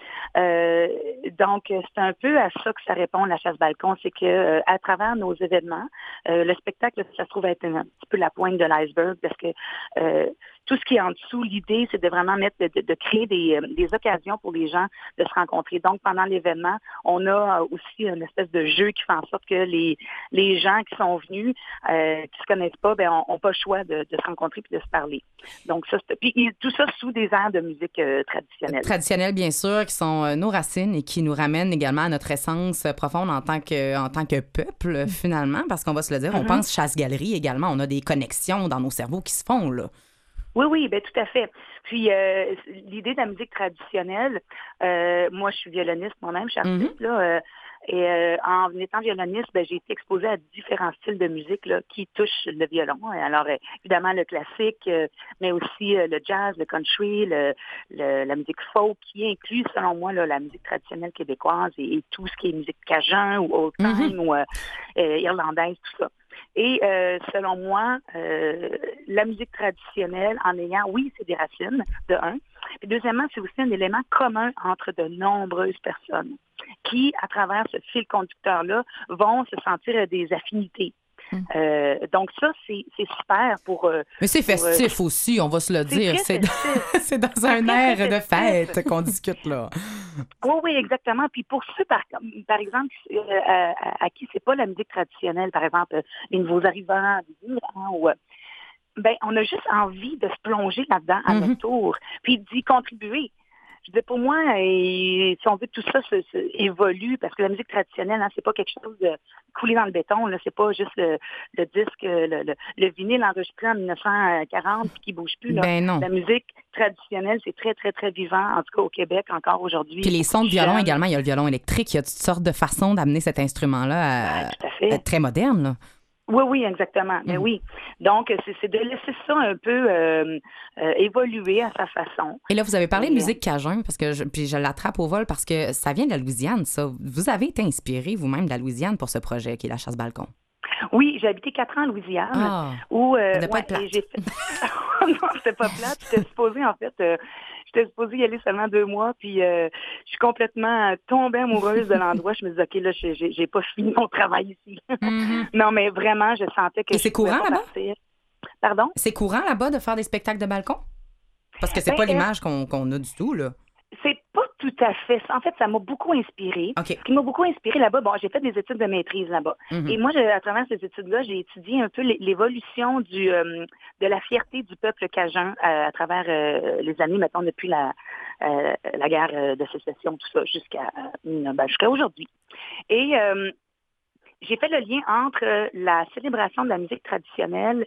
[SPEAKER 8] Donc, c'est un peu à ça que ça répond, la chasse-balcon. C'est que à travers nos événements, le spectacle, ça se trouve être un petit peu la pointe de l'iceberg parce que tout ce qui est en dessous, l'idée, c'est de vraiment de créer des occasions pour les gens de se rencontrer. Donc, pendant l'événement, on a aussi une espèce de jeu qui fait en sorte que les gens qui sont venus, qui se connaissent pas, ont pas le choix de se rencontrer puis de se parler. Donc, ça, puis tout ça sous des airs de musique traditionnelle.
[SPEAKER 1] Traditionnelle, bien sûr, qui sont nos racines et qui nous ramènent également à notre essence profonde en tant que peuple, finalement, parce qu'on va se le dire, on pense chasse-galerie également. On a des connexions dans nos cerveaux qui se font, là.
[SPEAKER 8] Oui, tout à fait. Puis, l'idée de la musique traditionnelle, moi, je suis violoniste moi-même, je suis artiste, là, et en étant violoniste, j'ai été exposée à différents styles de musique là, qui touchent le violon. Alors, évidemment, le classique, mais aussi le jazz, le country, la musique folk, qui inclut, selon moi, là, la musique traditionnelle québécoise et tout ce qui est musique cajun ou old time ou irlandaise, tout ça. Et selon moi, la musique traditionnelle, en ayant, oui, c'est des racines, de un. Et deuxièmement, c'est aussi un élément commun entre de nombreuses personnes qui, à travers ce fil conducteur-là, vont se sentir des affinités. Donc ça, c'est super pour...
[SPEAKER 1] Mais c'est festif aussi, on va se le dire. C'est dans un air de fête qu'on discute, là.
[SPEAKER 8] Oui, exactement. Puis pour ceux, par exemple, à qui c'est pas la musique traditionnelle, par exemple, les nouveaux arrivants, des immigrants, ou... on a juste envie de se plonger là-dedans à notre tour, puis d'y contribuer. Je dis pour moi, si on veut que tout ça évolue, parce que la musique traditionnelle, c'est pas quelque chose de coulé dans le béton, là, c'est pas juste le disque, le vinyle enregistré en 1940 puis qui bouge plus. Là.
[SPEAKER 1] Non.
[SPEAKER 8] La musique traditionnelle, c'est très, très, très vivant, en tout cas au Québec, encore aujourd'hui.
[SPEAKER 1] Puis les sons de violon également, il y a le violon électrique, il y a toutes sortes de façons d'amener cet instrument-là à être très moderne, là.
[SPEAKER 8] Oui, exactement. Mais oui. Donc, c'est de laisser ça un peu évoluer à sa façon.
[SPEAKER 1] Et là, vous avez parlé de musique cajun, parce que je l'attrape au vol parce que ça vient de la Louisiane, ça. Vous avez été inspiré vous-même de la Louisiane pour ce projet qui est la chasse-balcon.
[SPEAKER 8] Oui, j'ai habité 4 ans en Louisiane. Où
[SPEAKER 1] pas être plate.
[SPEAKER 8] J'ai fait... Non, c'était pas plate. J'étais supposée y aller seulement 2 mois, puis je suis complètement tombée amoureuse de l'endroit. Je me disais, OK, là, j'ai pas fini mon travail ici. Non, mais vraiment, je sentais que...
[SPEAKER 1] Et c'est courant là-bas?
[SPEAKER 8] Pardon?
[SPEAKER 1] C'est courant là-bas de faire des spectacles de balcon? Parce que c'est pas l'image qu'on a du tout, là.
[SPEAKER 8] C'est pas tout à fait ça. En fait, ça m'a beaucoup inspiré.
[SPEAKER 1] Okay.
[SPEAKER 8] Ce qui m'a beaucoup inspiré là-bas, j'ai fait des études de maîtrise là-bas. Et moi, à travers ces études-là, j'ai étudié un peu l'évolution de la fierté du peuple cajun à travers les années, mettons, depuis la guerre de sécession, tout ça, jusqu'à aujourd'hui. Et j'ai fait le lien entre la célébration de la musique traditionnelle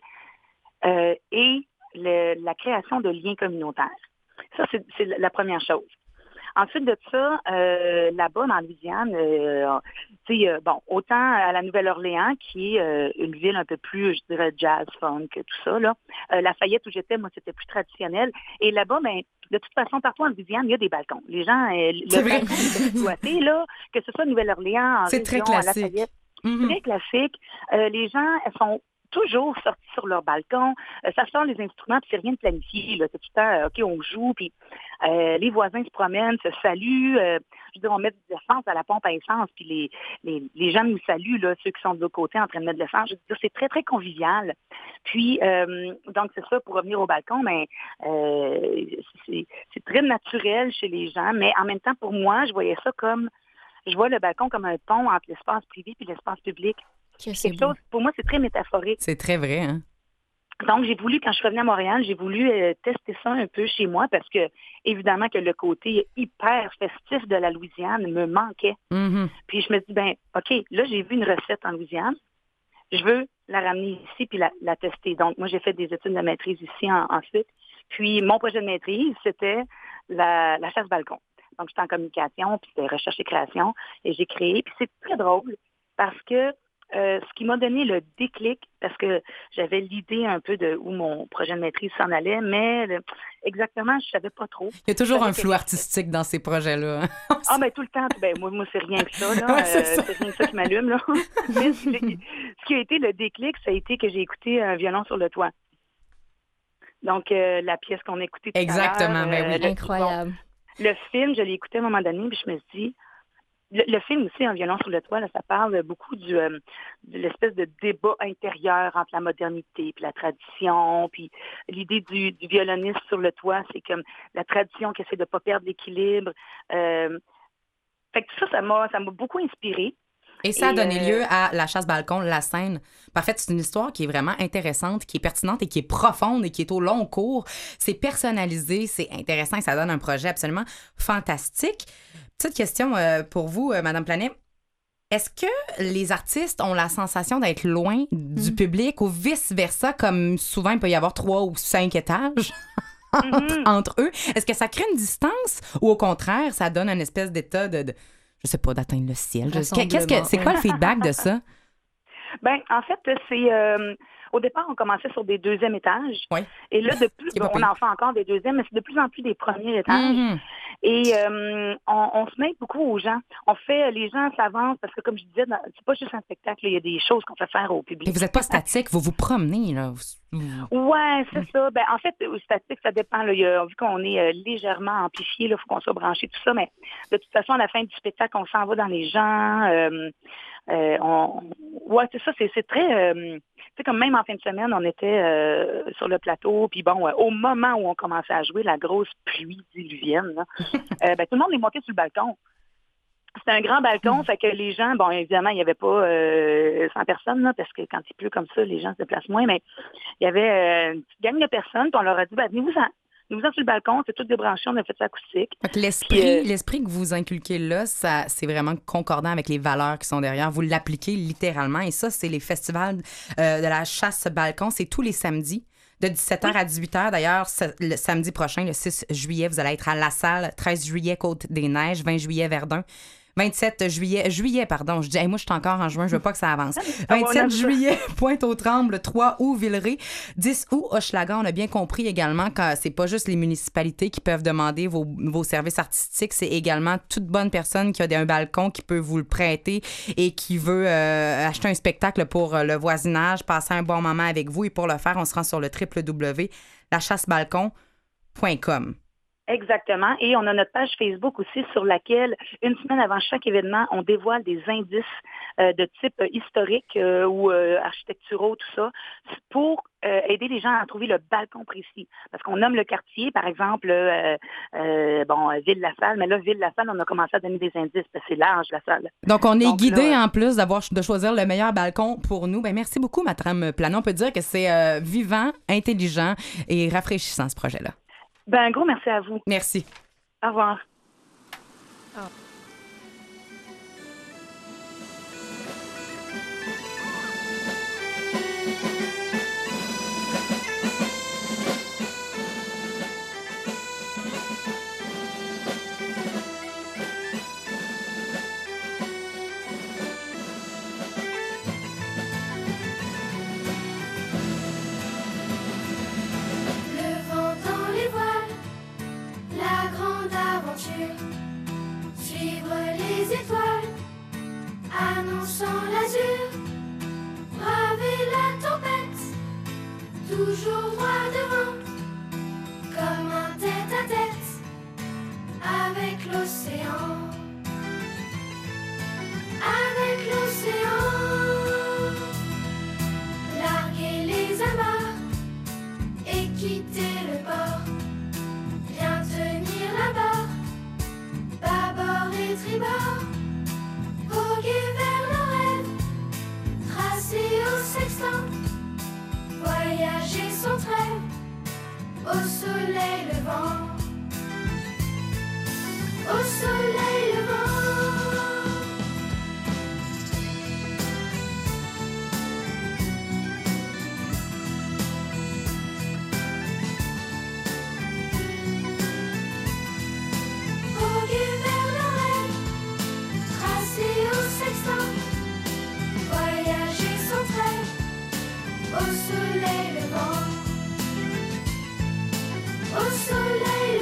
[SPEAKER 8] et la création de liens communautaires. Ça, c'est la première chose. Ensuite de ça, là-bas, dans Louisiane, autant à la Nouvelle-Orléans, qui est une ville un peu plus, je dirais, jazz, funk, tout ça, là. Lafayette, où j'étais, moi, c'était plus traditionnel. Et là-bas, de toute façon, partout en Louisiane, il y a des balcons. Les gens,
[SPEAKER 1] c'est vrai.
[SPEAKER 8] Exploité, là, que ce soit Nouvelle-Orléans,
[SPEAKER 1] c'est très classique.
[SPEAKER 8] Lafayette, très classique. Les gens sont toujours sortis sur leur balcon. Ça sort les instruments, puis c'est rien de planifié. Là. C'est tout le temps, OK, on joue, puis les voisins se promènent, se saluent. Je veux dire, on met de l'essence à la pompe à essence, puis les gens nous saluent, là, ceux qui sont de l'autre côté en train de mettre de l'essence. Je veux dire, c'est très, très convivial. Puis, donc, c'est ça, pour revenir au balcon, c'est très naturel chez les gens, mais en même temps, pour moi, je vois le balcon comme un pont entre l'espace privé et l'espace public. Quelque chose, pour moi, c'est très métaphorique.
[SPEAKER 1] C'est très vrai, hein?
[SPEAKER 8] Donc, j'ai voulu, quand je suis revenue à Montréal, j'ai voulu tester ça un peu chez moi parce que, évidemment, que le côté hyper festif de la Louisiane me manquait. Puis, je me dis, OK, là, j'ai vu une recette en Louisiane. Je veux la ramener ici puis la tester. Donc, moi, j'ai fait des études de maîtrise ici ensuite. Puis, mon projet de maîtrise, c'était la chasse-balcon. Donc, j'étais en communication, puis c'était recherche et création. Et j'ai créé. Puis, c'est très drôle parce que ce qui m'a donné le déclic, parce que j'avais l'idée un peu de où mon projet de maîtrise s'en allait, mais exactement, je savais pas trop.
[SPEAKER 1] Il y a toujours un flou artistique dans ces projets-là.
[SPEAKER 8] Tout le temps. Moi, c'est rien que ça, là. C'est rien que ça qui m'allume, là. Mais ce qui a été le déclic, ça a été que j'ai écouté Un violon sur le toit. Donc, la pièce qu'on a écoutée tout
[SPEAKER 1] exactement,
[SPEAKER 8] à l'heure.
[SPEAKER 1] oui.
[SPEAKER 2] Incroyable.
[SPEAKER 8] le film, je l'ai écouté à un moment donné, puis je me suis dit, le film aussi, Un violon sur le toit, là, ça parle beaucoup de l'espèce de débat intérieur entre la modernité puis la tradition. Puis l'idée du violoniste sur le toit, c'est comme la tradition qui essaie de ne pas perdre l'équilibre. Fait que ça m'a beaucoup inspirée.
[SPEAKER 1] Et ça a donné lieu à La chasse-balcon, la scène. Parfait, c'est une histoire qui est vraiment intéressante, qui est pertinente et qui est profonde et qui est au long cours. C'est personnalisé, c'est intéressant et ça donne un projet absolument fantastique. Petite question pour vous, Madame Planet. Est-ce que les artistes ont la sensation d'être loin du public ou vice-versa, comme souvent il peut y avoir 3 ou 5 étages entre eux? Est-ce que ça crée une distance ou au contraire, ça donne une espèce d'état de je sais pas, d'atteindre le ciel? C'est quoi le feedback de ça?
[SPEAKER 8] Ben, en fait, c'est... au départ, on commençait sur des 2e étages.
[SPEAKER 1] Oui.
[SPEAKER 8] Et là, on en fait encore des 2e, mais c'est de plus en plus des premiers étages. Et on se met beaucoup aux gens. Les gens s'avancent parce que, comme je disais, c'est pas juste un spectacle, il y a des choses qu'on fait faire au public.
[SPEAKER 1] Et vous n'êtes pas statique, vous vous promenez, là.
[SPEAKER 8] Ouais, c'est ça. Ben, en fait, statique, ça dépend. Là. Vu qu'on est légèrement amplifié, il faut qu'on soit branché, tout ça. Mais de toute façon, à la fin du spectacle, on s'en va dans les gens. Ouais, c'est ça. C'est très... tu sais, comme même en fin de semaine, on était sur le plateau. Puis bon, au moment où on commençait à jouer, la grosse pluie diluvienne, là, tout le monde est monté sur le balcon. C'était un grand balcon, fait que les gens, bon, évidemment, il n'y avait pas 100 personnes, là, parce que quand il pleut comme ça, les gens se déplacent moins, mais il y avait une petite gang de personnes, puis on leur a dit, venez-vous-en sur le balcon, c'est tout débranché, on a fait ça acoustique.
[SPEAKER 1] Fait que l'esprit que vous inculquez là, ça, c'est vraiment concordant avec les valeurs qui sont derrière. Vous l'appliquez littéralement, et ça, c'est les festivals de la chasse-balcon, c'est tous les samedis. De 17h à 18h. D'ailleurs, le samedi prochain, le 6 juillet, vous allez être à La Salle. 13 juillet, Côte-des-Neiges. 20 juillet, Verdun. 27 juillet, pardon. Je dis, moi, je suis encore en juin, je veux pas que ça avance. 27 juillet, Pointe-aux-Trembles. 3 août, Villeray. 10 août, Hochelaga. On a bien compris également que c'est pas juste les municipalités qui peuvent demander vos services artistiques, c'est également toute bonne personne qui a un balcon qui peut vous le prêter et qui veut acheter un spectacle pour le voisinage, passer un bon moment avec vous. Et pour le faire, on se rend sur le www.lachassebalcon.com.
[SPEAKER 8] Exactement. Et on a notre page Facebook aussi sur laquelle, une semaine avant chaque événement, on dévoile des indices de type historique ou architecturaux, tout ça, pour aider les gens à trouver le balcon précis. Parce qu'on nomme le quartier, par exemple, Ville-la-Salle, mais là, Ville-la-Salle, on a commencé à donner des indices, parce que c'est large, la salle.
[SPEAKER 1] Donc, on est guidé en plus de choisir le meilleur balcon pour nous. Ben, merci beaucoup, Madame Planon. On peut dire que c'est vivant, intelligent et rafraîchissant, ce projet-là.
[SPEAKER 8] Ben, un gros merci à vous.
[SPEAKER 1] Merci.
[SPEAKER 8] Au revoir.
[SPEAKER 9] Suivre les étoiles, annonçant l'azur, braver la tempête, toujours droit devant, comme un tête-à-tête avec l'océan. Avec l'océan, larguer les amarres et quitter le port, bien tenir la barre. Bâbord et tribord, voguer vers le rêve, tracer au sextant, voyager sans trêve, au soleil levant, au soleil levant. Voyager sans trêve, au soleil levant, au soleil levant.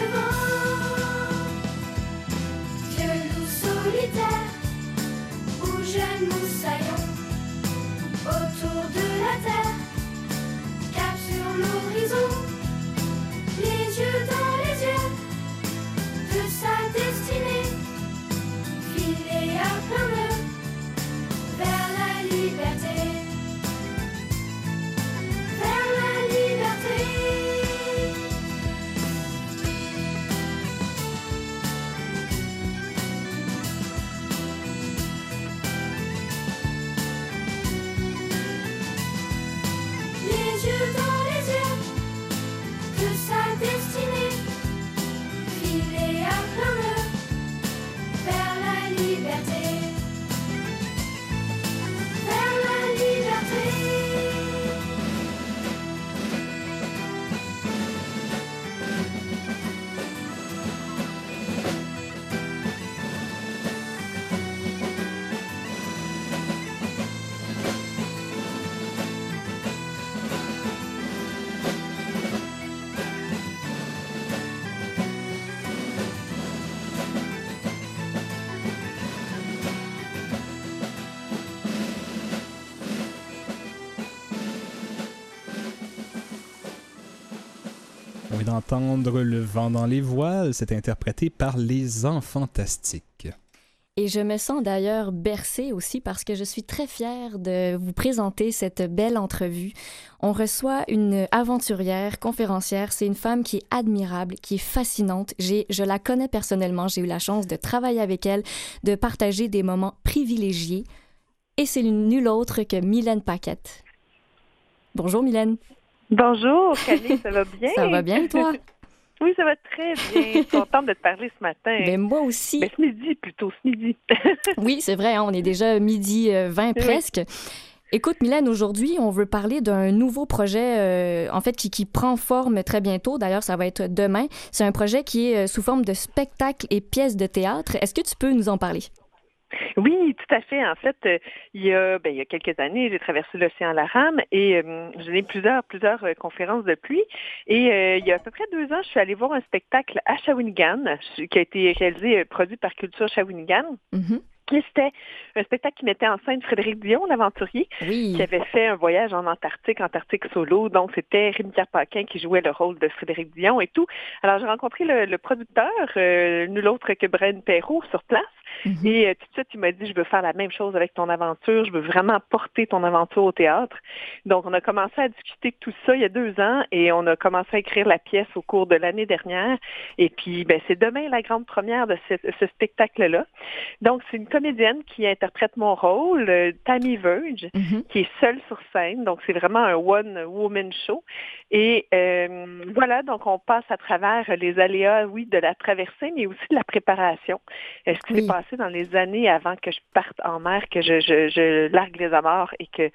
[SPEAKER 3] On vient d'entendre Le vent dans les voiles, c'est interprété par les Enfantastiques.
[SPEAKER 2] Et je me sens d'ailleurs bercée aussi parce que je suis très fière de vous présenter cette belle entrevue. On reçoit une aventurière, conférencière. C'est une femme qui est admirable, qui est fascinante. Je la connais personnellement. J'ai eu la chance de travailler avec elle, de partager des moments privilégiés. Et c'est nulle autre que Mylène Paquette. Bonjour Mylène.
[SPEAKER 10] Bonjour Camille, ça va bien?
[SPEAKER 2] Ça va bien et toi?
[SPEAKER 10] Oui, ça va très bien. Je suis contente de te parler ce matin.
[SPEAKER 2] Ben, moi aussi.
[SPEAKER 10] Ben, ce midi, plutôt, ce midi.
[SPEAKER 2] Oui, c'est vrai, hein, on est déjà midi 20 presque. Écoute, Mylène, aujourd'hui, on veut parler d'un nouveau projet, en fait, qui prend forme très bientôt. D'ailleurs, ça va être demain. C'est un projet qui est sous forme de spectacle et pièces de théâtre. Est-ce que tu peux nous en parler?
[SPEAKER 10] Oui, tout à fait. En fait, il y a quelques années, j'ai traversé l'océan à la rame et j'ai donné plusieurs conférences depuis. Et il y a à peu près 2 ans, je suis allée voir un spectacle à Shawinigan qui a été réalisé, produit par Culture Shawinigan.
[SPEAKER 2] Mm-hmm.
[SPEAKER 10] C'était un spectacle qui mettait en scène Frédéric Dion, l'aventurier, qui avait fait un voyage en Antarctique solo. Donc, c'était Rémi-Pierre Paquin qui jouait le rôle de Frédéric Dion et tout. Alors, j'ai rencontré le producteur, nul autre que Brian Perrault, sur place. Mm-hmm. Et tout de suite, il m'a dit, je veux faire la même chose avec ton aventure. Je veux vraiment porter ton aventure au théâtre. Donc, on a commencé à discuter de tout ça il y a 2 ans et on a commencé à écrire la pièce au cours de l'année dernière. Et puis, c'est demain la grande première de ce spectacle-là. Donc, c'est une comédienne qui interprète mon rôle, Tammy Verge, qui est seule sur scène. Donc, c'est vraiment un one-woman show. Et voilà, donc on passe à travers les aléas, oui, de la traversée, mais aussi de la préparation. Ce qui s'est passé dans les années avant que je parte en mer, que je largue les amarres et que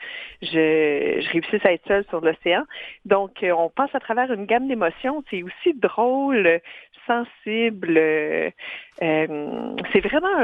[SPEAKER 10] je réussisse à être seule sur l'océan. Donc, on passe à travers une gamme d'émotions. C'est aussi drôle, sensible. C'est vraiment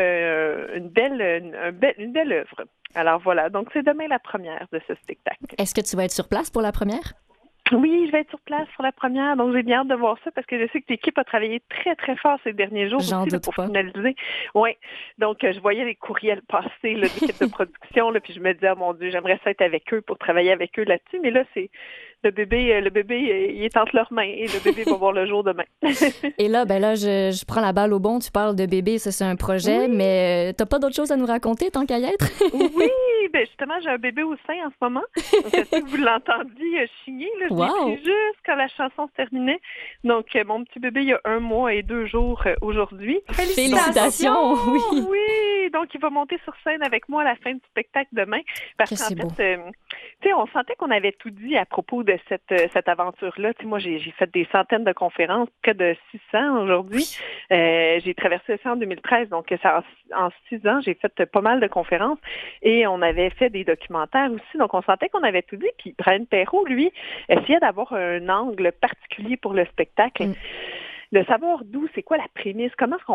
[SPEAKER 10] une belle œuvre. Alors voilà, donc c'est demain la première de ce spectacle.
[SPEAKER 2] Est-ce que tu vas être sur place pour la première?
[SPEAKER 10] Oui, je vais être sur place pour la première, donc j'ai bien hâte de voir ça parce que je sais que l'équipe a travaillé très, très fort ces derniers jours
[SPEAKER 2] J'en
[SPEAKER 10] aussi,
[SPEAKER 2] doute
[SPEAKER 10] pour
[SPEAKER 2] pas.
[SPEAKER 10] finaliser. Oui, donc je voyais les courriels passer là, de l'équipe de production, là, puis je me disais, oh mon Dieu, j'aimerais ça être avec eux pour travailler avec eux là-dessus, mais là, c'est le bébé, il est entre leurs mains et le bébé va voir le jour demain.
[SPEAKER 2] Et là, je prends la balle au bon. Tu parles de bébé, ça c'est un projet, mais t'as pas d'autre chose à nous raconter tant qu'à y être?
[SPEAKER 10] Oui, justement, j'ai un bébé au sein en ce moment. Donc, je sais que vous l'entendiez chigner. Là, je l'ai pris juste quand la chanson se terminait. Donc, mon petit bébé, il y a 1 mois et 2 jours aujourd'hui.
[SPEAKER 2] Félicitations!
[SPEAKER 10] Oui. Oui, donc il va monter sur scène avec moi à la fin du spectacle demain. Parce qu'en fait, on sentait qu'on avait tout dit à propos de cette aventure-là. Moi, j'ai fait des centaines de conférences, près de 600 aujourd'hui. J'ai traversé ça en 2013, donc en 6 ans, j'ai fait pas mal de conférences et on avait fait des documentaires aussi. Donc, on sentait qu'on avait tout dit. Puis, Brian Perrault, lui, essayait d'avoir un angle particulier pour le spectacle. De savoir d'où, c'est quoi la prémisse, comment est-ce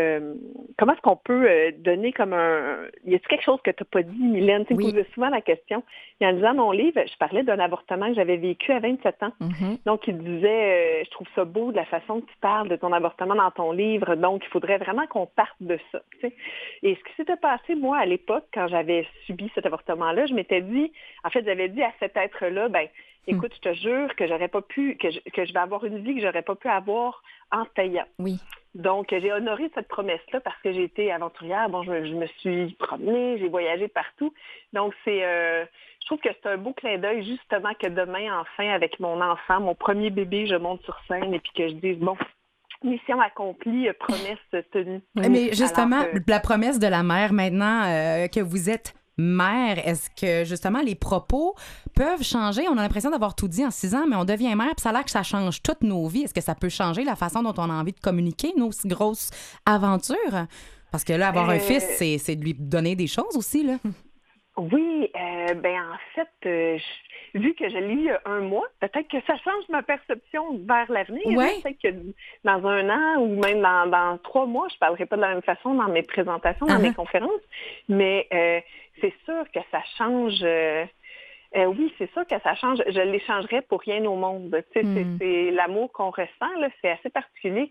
[SPEAKER 10] qu'on peut donner comme y a-t-il quelque chose que tu n'as pas dit, Mylène? Tu me posais souvent la question. Et en lisant mon livre, je parlais d'un avortement que j'avais vécu à 27 ans. Donc, il disait, je trouve ça beau de la façon que tu parles de ton avortement dans ton livre. Donc, il faudrait vraiment qu'on parte de ça. Tu sais. Et ce qui s'était passé, moi, à l'époque, quand j'avais subi cet avortement-là, je m'étais dit, en fait, j'avais dit à cet être-là, écoute, je te jure que j'aurais pas pu, que je vais avoir une vie que j'aurais pas pu avoir en payant.
[SPEAKER 2] Oui.
[SPEAKER 10] Donc, j'ai honoré cette promesse-là parce que j'ai été aventurière. Bon, je me suis promenée, j'ai voyagé partout. Donc, je trouve que c'est un beau clin d'œil, justement, que demain, enfin, avec mon enfant, mon premier bébé, je monte sur scène et puis que je dise, bon, mission accomplie, promesse tenue.
[SPEAKER 1] Mais justement, la promesse de la mère, maintenant que vous êtes mère, est-ce que justement les propos peuvent changer? On a l'impression d'avoir tout dit en 6 ans, mais on devient mère, puis ça a l'air que ça change toutes nos vies. Est-ce que ça peut changer la façon dont on a envie de communiquer nos grosses aventures? Parce que là, avoir un fils, c'est de lui donner des choses aussi, là.
[SPEAKER 10] Oui, en fait, vu que je l'ai eu il y a 1 mois, peut-être que ça change ma perception vers l'avenir.
[SPEAKER 1] Ouais.
[SPEAKER 10] Peut-être que dans 1 an ou même dans 3 mois, je ne parlerai pas de la même façon dans mes présentations, dans mes conférences, mais c'est sûr que ça change. Oui, c'est sûr que ça change. Je ne l'échangerais pour rien au monde. C'est l'amour qu'on ressent, là, c'est assez particulier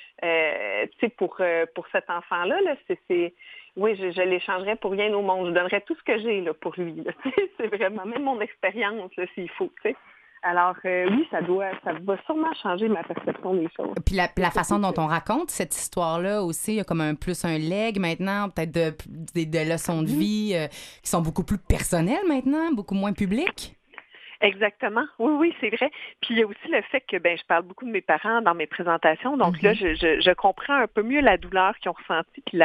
[SPEAKER 10] que pour cet enfant-là, là, oui, je l'échangerais pour rien au monde. Je donnerais tout ce que j'ai là, pour lui. Là, c'est vraiment, même mon expérience, là, s'il faut. T'sais. Alors, oui, ça va sûrement changer ma perception des choses.
[SPEAKER 1] Puis la façon dont on raconte cette histoire-là aussi, il y a comme plus un leg maintenant, peut-être des leçons de vie qui sont beaucoup plus personnelles maintenant, beaucoup moins publiques.
[SPEAKER 10] Exactement. Oui, c'est vrai. Puis il y a aussi le fait que je parle beaucoup de mes parents dans mes présentations. Donc là, je comprends un peu mieux la douleur qu'ils ont ressentie. Puis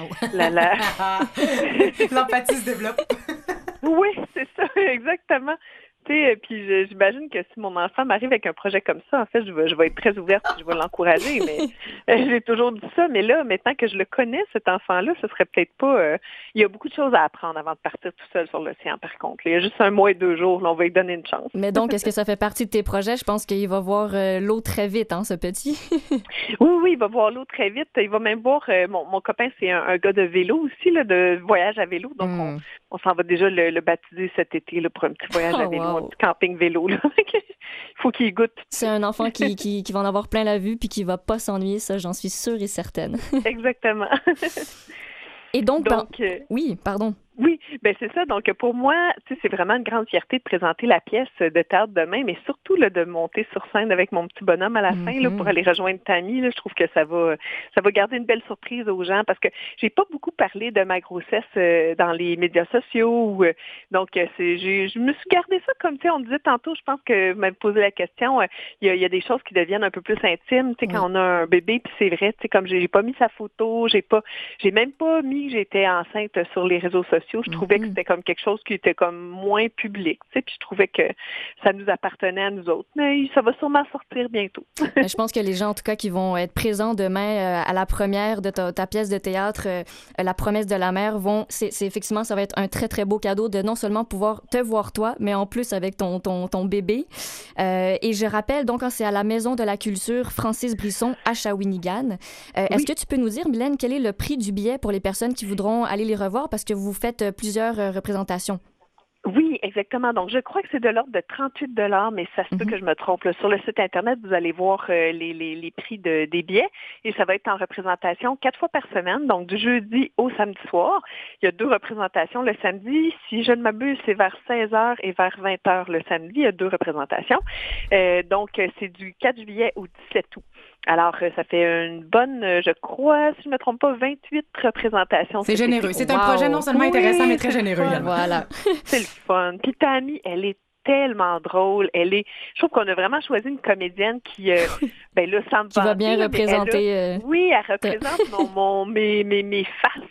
[SPEAKER 1] l'empathie se développe.
[SPEAKER 10] Oui, c'est ça, exactement. Puis j'imagine que si mon enfant m'arrive avec un projet comme ça, en fait, je vais être très ouverte et je vais l'encourager. Mais j'ai toujours dit ça. Mais là, maintenant que je le connais, cet enfant-là, ce serait peut-être pas... il y a beaucoup de choses à apprendre avant de partir tout seul sur l'océan, par contre. Il y a juste 1 mois et 2 jours. Là, on va lui donner une chance.
[SPEAKER 2] Mais donc, est-ce que ça fait partie de tes projets? Je pense qu'il va voir l'eau très vite, ce petit.
[SPEAKER 10] Oui, il va voir l'eau très vite. Il va même voir... mon copain, c'est un gars de vélo aussi, là, de voyage à vélo. Donc, on s'en va déjà le baptiser cet été là, pour un petit voyage à vélo. Wow. Un petit camping vélo. Là. Il faut qu'il goûte.
[SPEAKER 2] C'est un enfant qui va en avoir plein la vue puis qui va pas s'ennuyer, ça, j'en suis sûre et certaine.
[SPEAKER 10] Exactement.
[SPEAKER 2] Et donc oui, pardon.
[SPEAKER 10] Oui, c'est ça. Donc, pour moi, c'est vraiment une grande fierté de présenter la pièce de théâtre demain, mais surtout là, de monter sur scène avec mon petit bonhomme à la fin là, pour aller rejoindre Tammy. Là, je trouve que ça va garder une belle surprise aux gens parce que j'ai pas beaucoup parlé de ma grossesse dans les médias sociaux. Donc, je me suis gardé ça comme, on disait tantôt, je pense que vous m'avez posé la question, il y a des choses qui deviennent un peu plus intimes, quand on a un bébé, puis c'est vrai, comme j'ai pas mis sa photo, j'ai même pas mis que j'étais enceinte sur les réseaux sociaux. Je trouvais que c'était comme quelque chose qui était comme moins public, puis je trouvais que ça nous appartenait à nous autres. Mais ça va sûrement sortir bientôt.
[SPEAKER 2] Je pense que les gens, en tout cas, qui vont être présents demain à la première de ta pièce de théâtre, La promesse de la mer, c'est effectivement, ça va être un très, très beau cadeau de non seulement pouvoir te voir toi, mais en plus avec ton bébé. Et je rappelle, donc, c'est à la Maison de la Culture Francis Brisson à Shawinigan. Est-ce que tu peux nous dire, Mylène, quel est le prix du billet pour les personnes qui voudront aller les revoir parce que vous faites plusieurs représentations?
[SPEAKER 10] Oui, exactement. Donc, je crois que c'est de l'ordre de 38 $, mais ça se peut que je me trompe. Là. Sur le site Internet, vous allez voir les prix des billets et ça va être en représentation 4 fois par semaine, donc du jeudi au samedi soir. Il y a 2 représentations le samedi. Si je ne m'abuse, c'est vers 16h et vers 20h le samedi. Il y a 2 représentations. Donc, c'est du 4 juillet au 17 août. Alors, ça fait une bonne, je crois, si je ne me trompe pas, 28 représentations.
[SPEAKER 1] C'est généreux. C'est un projet non seulement intéressant, mais très généreux également.
[SPEAKER 2] Voilà.
[SPEAKER 10] C'est le fun. Puis Tammy, elle est tellement drôle. Je trouve qu'on a vraiment choisi une comédienne qui, semble
[SPEAKER 2] qui va bien représenter.
[SPEAKER 10] Oui, elle représente mes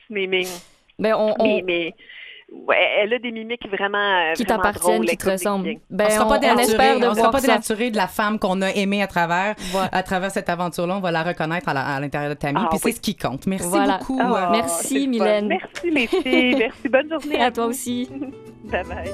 [SPEAKER 10] faces, Ouais, elle a des mimiques vraiment
[SPEAKER 2] qui t'appartiennent, qui te ressemblent.
[SPEAKER 1] On sera pas dénaturé de la femme qu'on a aimée à travers cette aventure-là. On va la reconnaître à l'intérieur de Tammy. Puis c'est ce qui compte. Merci beaucoup.
[SPEAKER 2] Merci, Mylène.
[SPEAKER 10] Merci, les filles. Merci. Bonne journée
[SPEAKER 2] à toi aussi.
[SPEAKER 10] Bye bye.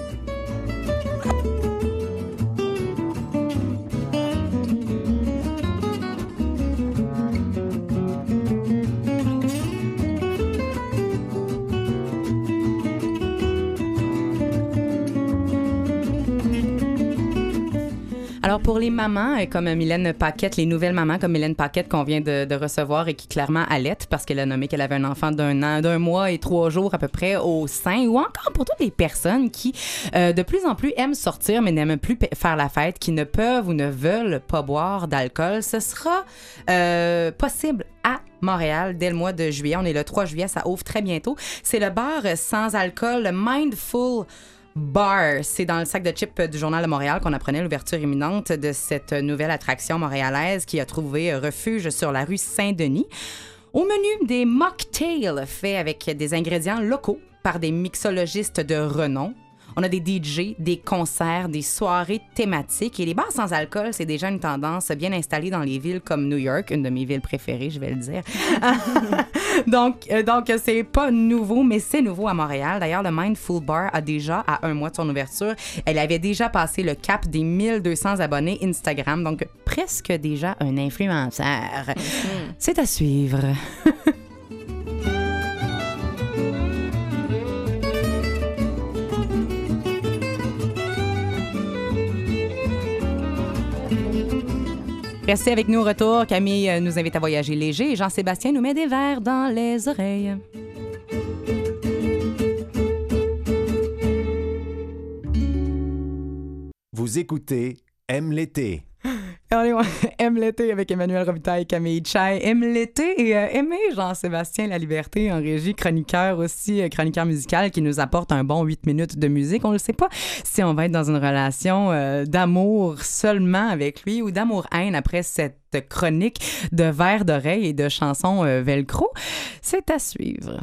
[SPEAKER 1] Alors, pour les mamans, comme Mylène Paquette, les nouvelles mamans comme Mylène Paquette qu'on vient de recevoir et qui clairement allaitent parce qu'elle a nommé qu'elle avait un enfant d'1 mois et 3 jours à peu près au sein, ou encore pour toutes les personnes qui, de plus en plus, aiment sortir mais n'aiment plus faire la fête, qui ne peuvent ou ne veulent pas boire d'alcool, ce sera possible à Montréal dès le mois de juillet. On est le 3 juillet, ça ouvre très bientôt. C'est le bar sans alcool, le Mindful Bar. C'est dans le sac de chips du Journal de Montréal qu'on apprenait l'ouverture imminente de cette nouvelle attraction montréalaise qui a trouvé refuge sur la rue Saint-Denis. Au menu, des mocktails faits avec des ingrédients locaux par des mixologistes de renom. On a des DJ, des concerts, des soirées thématiques. Et les bars sans alcool, c'est déjà une tendance bien installée dans les villes comme New York, une de mes villes préférées, je vais le dire. donc, c'est pas nouveau, mais c'est nouveau à Montréal. D'ailleurs, le Mindful Bar a déjà, à 1 mois de son ouverture, elle avait déjà passé le cap des 1200 abonnés Instagram. Donc, presque déjà un influenceur. C'est à suivre. Restez avec nous au retour. Camille nous invite à voyager léger et Jean-Sébastien nous met des verres dans les oreilles.
[SPEAKER 6] Vous écoutez Aime l'été.
[SPEAKER 1] Allez, aime l'été avec Emmanuel Robitaille, Camille Chai. Aime l'été et aimer Jean-Sébastien Laliberté en régie, chroniqueur aussi, chroniqueur musical qui nous apporte un bon 8 minutes de musique. On ne le sait pas si on va être dans une relation d'amour seulement avec lui ou d'amour-haine après cette chronique de verre d'oreille et de chansons velcro. C'est à suivre.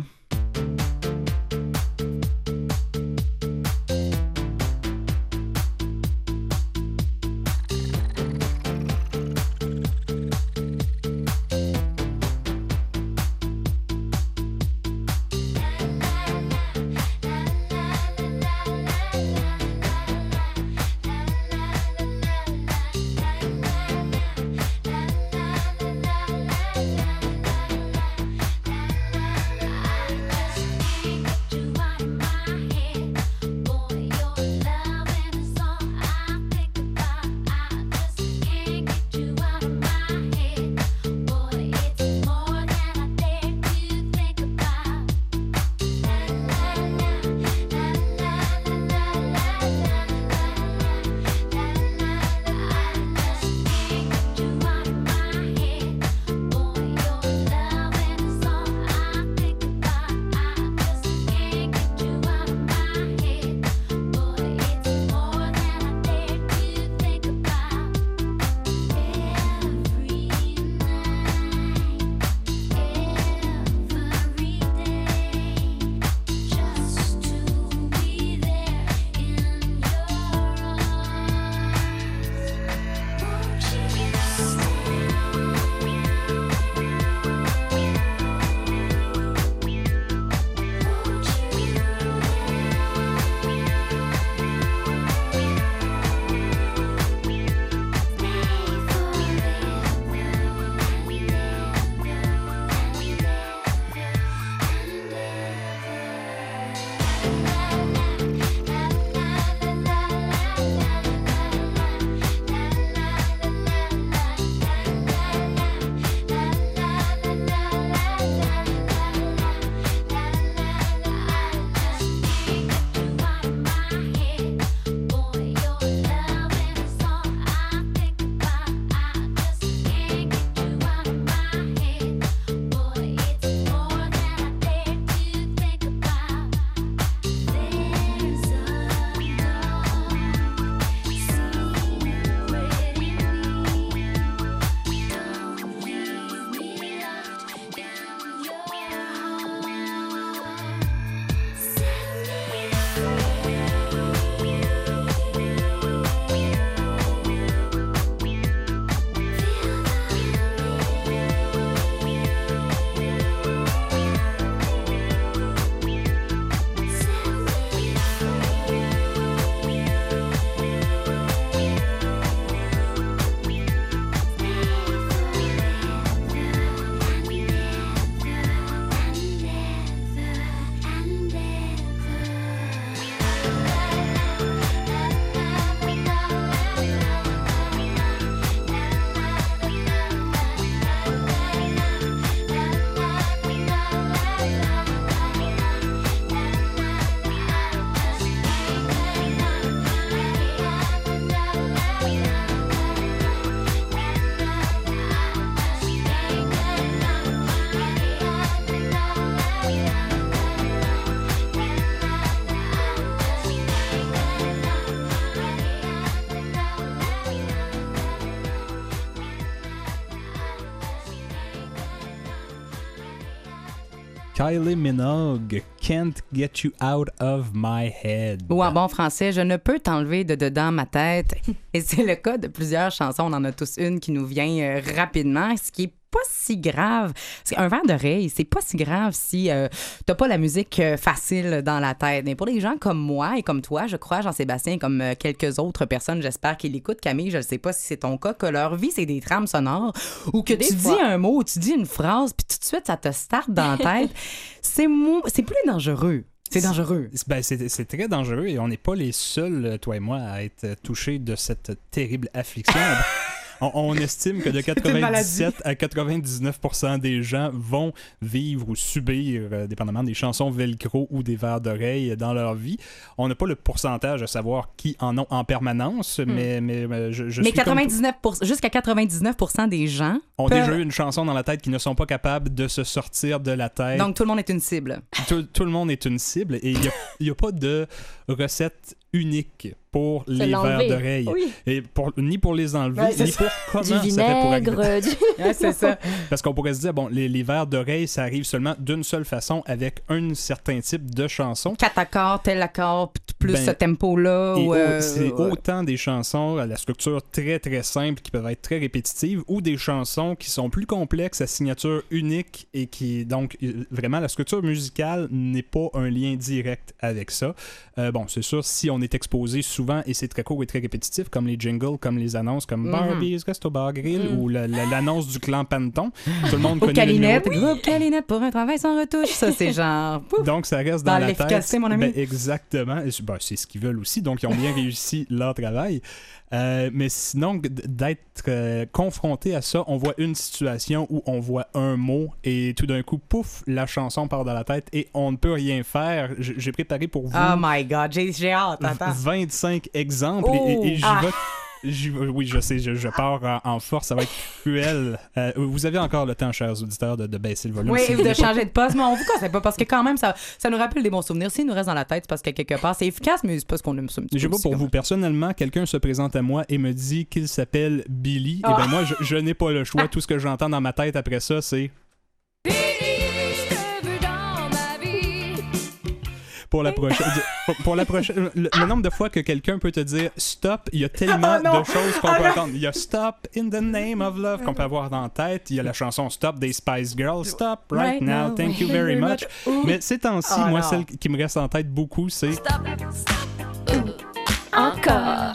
[SPEAKER 3] Kylie Minogue, Can't Get You Out of My Head.
[SPEAKER 1] Ou en bon français, je ne peux t'enlever de dedans ma tête. Et c'est le cas de plusieurs chansons. On en a tous une qui nous vient rapidement, ce qui est pas si grave. C'est un verre d'oreille, c'est pas si grave si t'as pas la musique facile dans la tête. Mais pour les gens comme moi et comme toi, je crois, Jean-Sébastien, comme quelques autres personnes, j'espère qu'ils l'écoutent. Camille, je ne sais pas si c'est ton cas, que leur vie, c'est des trames sonores ou que tu dis un mot, tu dis une phrase, puis tout de suite, ça te starte dans la tête. C'est plus dangereux. C'est dangereux.
[SPEAKER 3] Ben, c'est très dangereux et on n'est pas les seuls, toi et moi, à être touchés de cette terrible affliction. On estime que de 97 à 99% des gens vont vivre ou subir, dépendamment des chansons velcro ou des verres d'oreille dans leur vie. On n'a pas le pourcentage à savoir qui en ont en permanence, mais je
[SPEAKER 1] mais
[SPEAKER 3] suis
[SPEAKER 1] jusqu'à 99% des gens
[SPEAKER 3] ont déjà eu une chanson dans la tête qui ne sont pas capables de se sortir de la tête.
[SPEAKER 1] Donc tout le monde est une cible.
[SPEAKER 3] Tout le monde est une cible et il n'y a pas de recette unique pour les verres d'oreille.
[SPEAKER 2] Oui.
[SPEAKER 3] Et ni pour les enlever, ni pour comment
[SPEAKER 2] du
[SPEAKER 3] ça
[SPEAKER 2] vinaigre,
[SPEAKER 3] fait pour arriver.
[SPEAKER 1] Ouais, c'est ça.
[SPEAKER 3] Parce qu'on pourrait se dire, bon, les verres d'oreille, ça arrive seulement d'une seule façon avec un certain type de chanson.
[SPEAKER 1] 4 accords, tel accord, plus ce tempo-là.
[SPEAKER 3] C'est autant des chansons à la structure très, très simple qui peuvent être très répétitives ou des chansons qui sont plus complexes à signature unique et qui, donc, vraiment, la structure musicale n'est pas un lien direct avec ça. Bon, c'est sûr, si on est exposé souvent et c'est très court et très répétitif, comme les jingles, comme les annonces, comme Barbie's Resto Bar Grill ou l'annonce du clan Panton. Tout le monde connaît le numéro.
[SPEAKER 1] Groupe Calinette pour un travail sans retouche. Ça, c'est genre... Pouf,
[SPEAKER 3] donc, ça reste dans la
[SPEAKER 1] l'efficacité,
[SPEAKER 3] tête.
[SPEAKER 1] mon ami.
[SPEAKER 3] Exactement. Et, c'est ce qu'ils veulent aussi. Donc, ils ont bien réussi leur travail. Mais sinon, d'être confronté à ça, on voit une situation où on voit un mot et tout d'un coup, pouf, la chanson part dans la tête et on ne peut rien faire. J'ai préparé pour vous...
[SPEAKER 1] Oh my God, j'ai hâte, attends.
[SPEAKER 3] 25 exemples et j'y vais... Oui, je sais, je pars en force, ça va être cruel. Vous avez encore le temps, chers auditeurs, de baisser le volume.
[SPEAKER 1] Oui, et de changer de poste, mais on vous conseille pas parce que quand même, ça nous rappelle des bons souvenirs. S'il nous reste dans la tête, c'est parce que quelque part, c'est efficace, mais c'est parce qu'on aime ça un petit peu.
[SPEAKER 3] Je sais pas pour vous, personnellement, quelqu'un se présente à moi et me dit qu'il s'appelle Billy. Et ben moi, je n'ai pas le choix. Tout ce que j'entends dans ma tête après ça, c'est... Pour la prochaine, le nombre de fois que quelqu'un peut te dire stop, il y a tellement de choses qu'on peut entendre. Il y a stop in the name of love qu'on peut avoir dans la tête. Il y a la chanson Stop des Spice Girls. Stop right now, thank you very much. Mais ces temps-ci, moi, celle qui me reste en tête beaucoup, c'est
[SPEAKER 2] encore.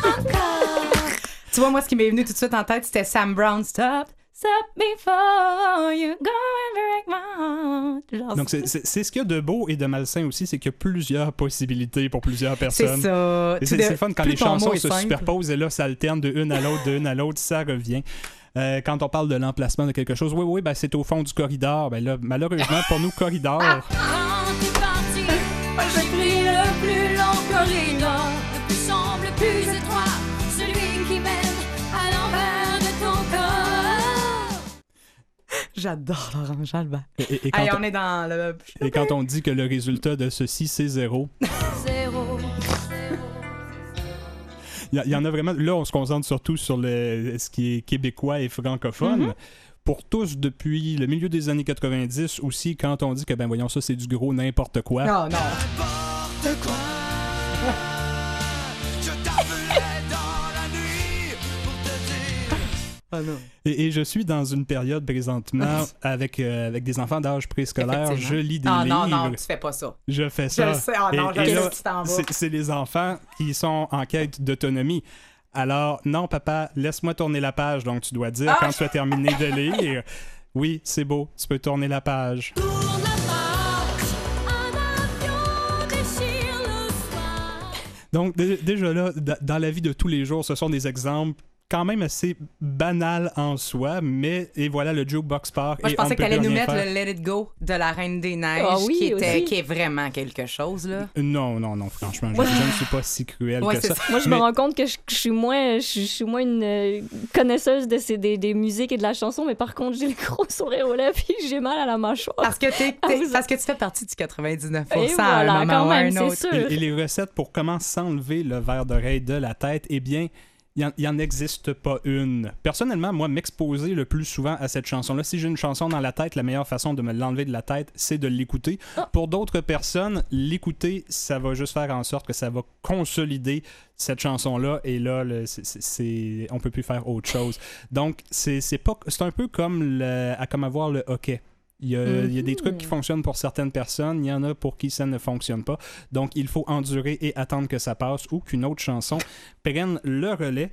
[SPEAKER 1] Tu vois, moi, ce qui m'est venu tout de suite en tête, c'était Sam Brown. Stop before you go and break my heart.
[SPEAKER 3] Donc, c'est ce qu'il y a de beau et de malsain aussi, c'est qu'il y a plusieurs possibilités pour plusieurs personnes.
[SPEAKER 1] C'est ça.
[SPEAKER 3] Et c'est le fun quand les chansons se superposent et là, ça alterne de une à l'autre, ça revient. Quand on parle de l'emplacement de quelque chose, oui, ben, c'est au fond du corridor. Ben là, malheureusement, pour nous, corridor...
[SPEAKER 9] Quand tu partis, j'ai pris le plus long corridor, le plus sombre, le plus étroit, celui qui mène à l'envers de ton corps.
[SPEAKER 1] J'adore Laurent Jalbert.
[SPEAKER 3] Et
[SPEAKER 1] on est dans le...
[SPEAKER 3] Et quand on dit que le résultat de ceci, c'est 0. Il y en a vraiment... Là, on se concentre surtout sur ce qui est québécois et francophone. Pour tous, depuis le milieu des années 90 aussi, quand on dit que, ben voyons, ça, c'est du gros n'importe quoi.
[SPEAKER 1] Non.
[SPEAKER 4] N'importe quoi. Je t'appelais dans la nuit pour te dire.
[SPEAKER 1] Ah non.
[SPEAKER 3] Et je suis dans une période présentement avec des enfants d'âge préscolaire. Je lis des livres.
[SPEAKER 1] Non, tu fais pas ça.
[SPEAKER 3] Je fais ça.
[SPEAKER 1] Je le sais. Je sais que tu t'en vas.
[SPEAKER 3] C'est les enfants qui sont en quête d'autonomie. Alors, non, papa, laisse-moi tourner la page. Donc, tu dois dire quand tu as terminé de lire. Oui, c'est beau, tu peux tourner la page.
[SPEAKER 9] Tourne la page, un avion déchire le soir.
[SPEAKER 3] Donc, déjà là, dans la vie de tous les jours, ce sont des exemples quand même assez banal en soi, mais et voilà le jukebox part.
[SPEAKER 1] Moi, je pensais que tu allais nous mettre le Let It Go de la Reine des Neiges, qui est vraiment quelque chose, là.
[SPEAKER 3] Non, franchement, je ne suis pas si cruel que ça.
[SPEAKER 2] Moi, je me rends compte que je suis moins une connaisseuse des musiques et de la chanson, mais par contre, j'ai le gros sourire aux lèvres et j'ai mal à la mâchoire.
[SPEAKER 1] Parce que tu fais partie du 99%.
[SPEAKER 2] Et voilà,
[SPEAKER 1] à un moment
[SPEAKER 2] quand même,
[SPEAKER 1] ou un autre.
[SPEAKER 2] c'est sûr.
[SPEAKER 3] Et les recettes pour comment s'enlever le verre d'oreille de la tête, eh bien, il n'y en existe pas une. Personnellement, moi, m'exposer le plus souvent à cette chanson-là, si j'ai une chanson dans la tête, la meilleure façon de me l'enlever de la tête, c'est de l'écouter. Pour d'autres personnes, l'écouter, ça va juste faire en sorte que ça va consolider cette chanson-là, et là, on peut plus faire autre chose. Donc, c'est un peu comme avoir le hockey. Il y a des trucs qui fonctionnent pour certaines personnes, il y en a pour qui ça ne fonctionne pas. Donc, il faut endurer et attendre que ça passe ou qu'une autre chanson prenne le relais.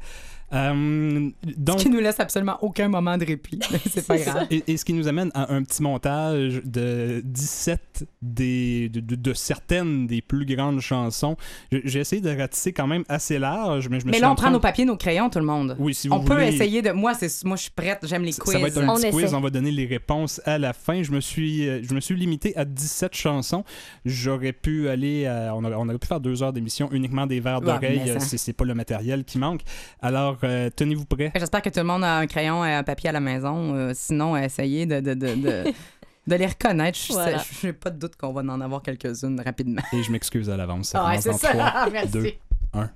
[SPEAKER 3] Donc,
[SPEAKER 1] ce qui nous laisse absolument aucun moment de répit. C'est pas grave.
[SPEAKER 3] Et ce qui nous amène à un petit montage de 17 de certaines des plus grandes chansons. J'ai essayé de ratisser quand même assez large, mais je me suis
[SPEAKER 1] là, on prend nos papiers, nos crayons, tout le monde.
[SPEAKER 3] Oui, si vous
[SPEAKER 1] on
[SPEAKER 3] voulez.
[SPEAKER 1] peut essayer de... Moi, je suis prête, j'aime les quiz.
[SPEAKER 3] Ça va être un petit quiz, on va donner les réponses à la fin. Je me suis limité à 17 chansons. J'aurais pu aller... on aurait pu faire 2 heures d'émission uniquement des verres d'oreille. C'est pas le matériel qui manque. Alors, tenez-vous prêts.
[SPEAKER 1] J'espère que tout le monde a un crayon et un papier à la maison. Sinon, essayez de les reconnaître. Je n'ai pas de doute qu'on va en avoir quelques-unes rapidement.
[SPEAKER 3] Et je m'excuse à l'avance.
[SPEAKER 1] Ah, c'est ça.
[SPEAKER 3] 3,
[SPEAKER 1] Merci.
[SPEAKER 3] 2, 1.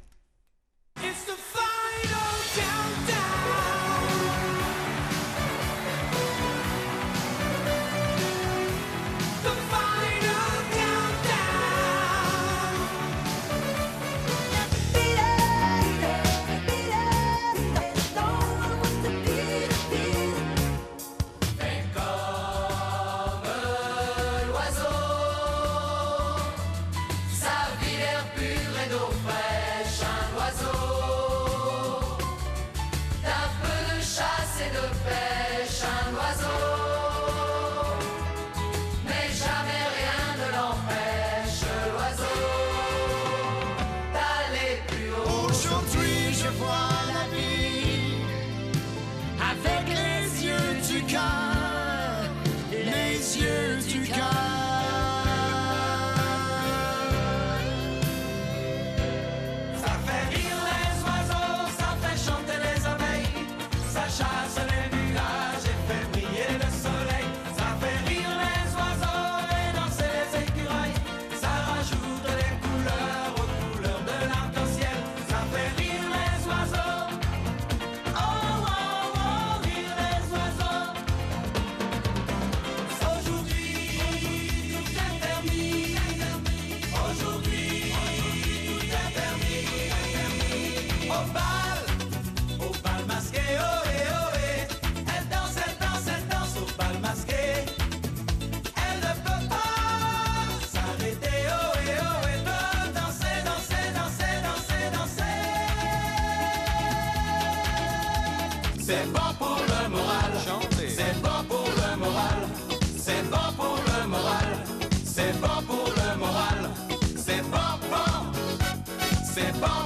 [SPEAKER 4] C'est bon pour le moral, chanter. C'est bon pour le moral. C'est bon pour le moral. C'est bon pour le moral. C'est bon, bon. C'est bon,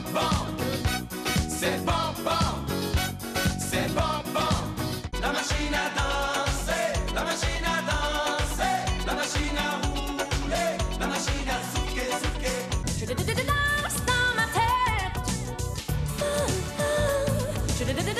[SPEAKER 4] bon. C'est bon, bon. C'est bon, bon. La machine à danser, la machine à danser, la machine à rouler, la machine à souquer, souquer.
[SPEAKER 9] Je danse dans ma tête. Je danse dans ma tête.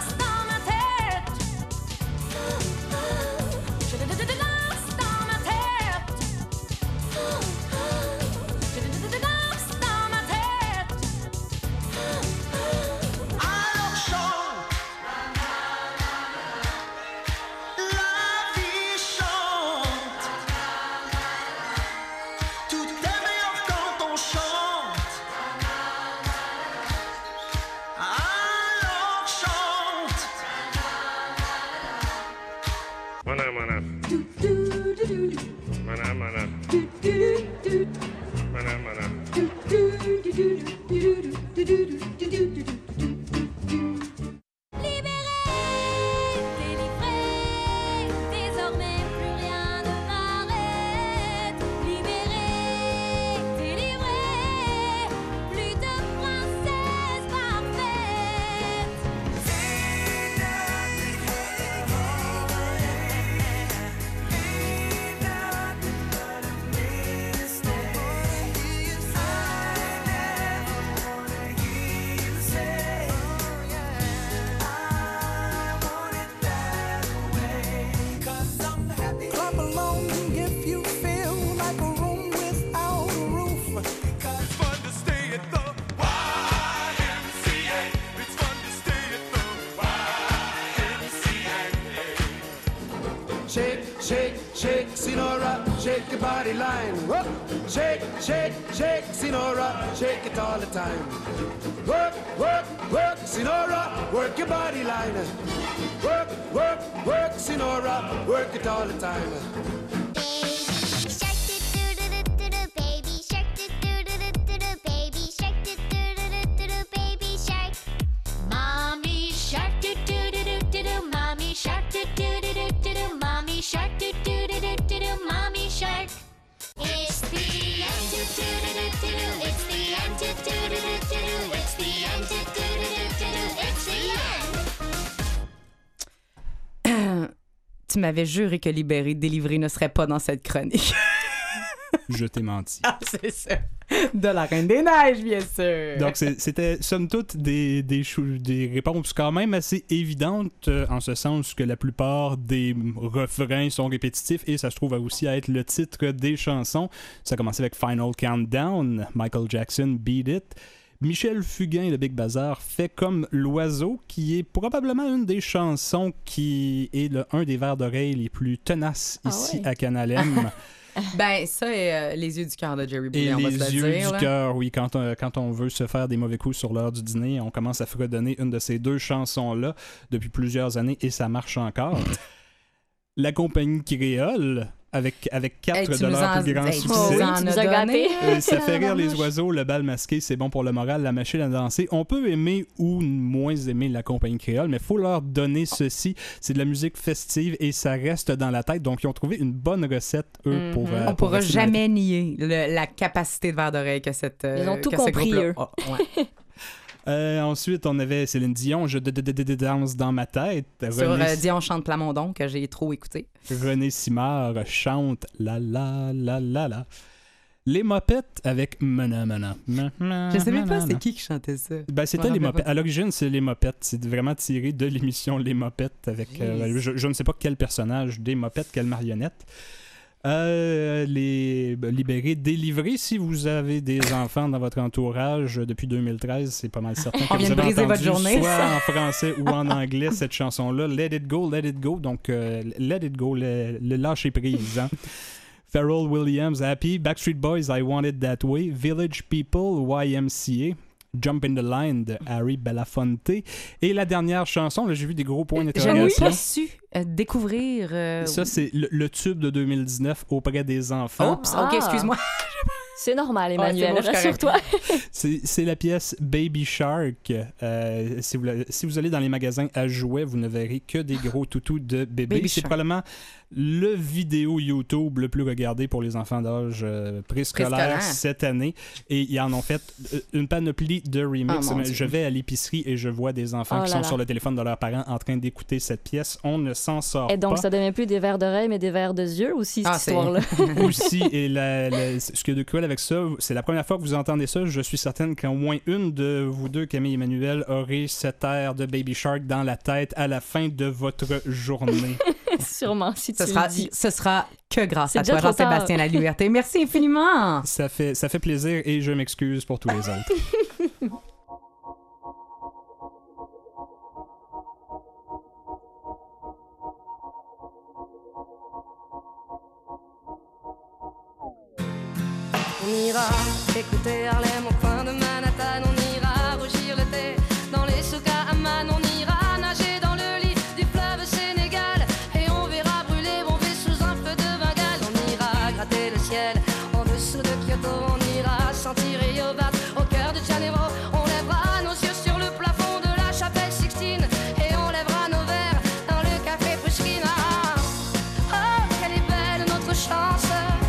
[SPEAKER 11] Shake, shake, shake, Sinora, shake your body line. Whoop. Shake, shake, shake, Sinora, shake it all the time. Work, work, work, Sinora, work your body line. Work, work, work, Sinora, work it all the time.
[SPEAKER 9] Mom
[SPEAKER 1] Tu m'avais juré que Délivré ne serait pas dans cette chronique.
[SPEAKER 3] Je t'ai menti.
[SPEAKER 1] Ah, c'est ça. De la Reine des Neiges, bien sûr.
[SPEAKER 3] Donc, c'était, somme toute, des réponses quand même assez évidentes, en ce sens que la plupart des refrains sont répétitifs et ça se trouve aussi à être le titre des chansons. Ça a commencé avec Final Countdown, Michael Jackson, Beat It. Michel Fugain, le Big Bazar, fait comme l'oiseau, qui est probablement une des chansons qui est un des vers d'oreille les plus tenaces ici à Canal M.
[SPEAKER 1] Ben, ça et Les yeux du cœur de Jerry Boulet, on va se le dire.
[SPEAKER 3] Les yeux du cœur, oui. Quand on veut se faire des mauvais coups sur l'heure du dîner, on commence à fredonner une de ces deux chansons-là depuis plusieurs années et ça marche encore. La compagnie créole, avec 4 de leurs plus grands succès. Ça fait rire les oiseaux, le bal masqué, c'est bon pour le moral, la machine à danser. On peut aimer ou moins aimer la compagnie créole, mais il faut leur donner ceci. C'est de la musique festive et ça reste dans la tête. Donc, ils ont trouvé une bonne recette, eux, pour...
[SPEAKER 1] On ne pourra jamais nier la capacité de verre d'oreille que cette
[SPEAKER 2] Ils ont tout compris, eux.
[SPEAKER 3] Ensuite, on avait Céline Dion, Je danse dans ma tête.
[SPEAKER 1] Sur Dion chante Plamondon, que j'ai trop écouté.
[SPEAKER 3] René Simard chante La la la la la. Les Mopettes avec Mena Mena.
[SPEAKER 1] Je sais même pas c'est qui chantait ça.
[SPEAKER 3] Ben, c'était les Mopettes. À l'origine, c'est les Mopettes. C'est vraiment tiré de l'émission Les Mopettes avec je ne sais pas quel personnage des Mopettes, quelle marionnette. Les libérés, délivrés. Si vous avez des enfants dans votre entourage depuis 2013, c'est pas mal certain que vous avez entendu
[SPEAKER 1] votre journée,
[SPEAKER 3] soit en français ou en anglais cette chanson-là. Let it go, let it go. Donc, let it go, le lâcher prise. Hein? Pharrell Williams, Happy. Backstreet Boys, I Want It That Way. Village People, YMCA. Jump in the Line de Harry Belafonte. Et la dernière chanson, là, j'ai vu des gros points d'interrogation.
[SPEAKER 1] Je n'ai pas su découvrir...
[SPEAKER 3] Ça, c'est le tube de 2019 auprès des enfants.
[SPEAKER 1] Oups, OK, excuse-moi.
[SPEAKER 2] C'est normal, Emmanuel,
[SPEAKER 1] bon,
[SPEAKER 2] rassure-toi.
[SPEAKER 3] C'est la pièce Baby Shark. Si vous allez dans les magasins à jouets, vous ne verrez que des gros toutous de bébés. C'est probablement le vidéo YouTube le plus regardé pour les enfants d'âge préscolaire cette année. Et ils en ont fait une panoplie de remix. Je vais à l'épicerie et je vois des enfants qui sont sur le téléphone de leurs parents en train d'écouter cette pièce. On ne s'en sort pas.
[SPEAKER 2] Et donc, ça devient plus des verres d'oreille, mais des verres de yeux aussi, cette histoire-là.
[SPEAKER 3] Aussi, et ce qui est de cool avec ça, c'est la première fois que vous entendez ça. Je suis certaine qu'au moins une de vous deux, Camille et Emmanuel, aurait cet air de Baby Shark dans la tête à la fin de votre journée.
[SPEAKER 2] Sûrement, si tu
[SPEAKER 1] le dis. Ce sera que grâce à toi, Jean-Sébastien Laluberté. Merci infiniment.
[SPEAKER 3] Ça fait plaisir et je m'excuse pour tous les autres.
[SPEAKER 12] On ira écouter Harlem au coin de Manhattan, on ira rougir le thé dans les souks à Amman, on ira nager dans le lit du fleuve Sénégal et on verra brûler bomber sous un feu de Bengale. On ira gratter le ciel en dessous de Kyoto, on ira sentir Rio Bat au cœur de Janeiro, on lèvera nos yeux sur le plafond de la chapelle Sixtine et on lèvera nos verres dans le café Pushkin. Oh, quelle est belle notre chance.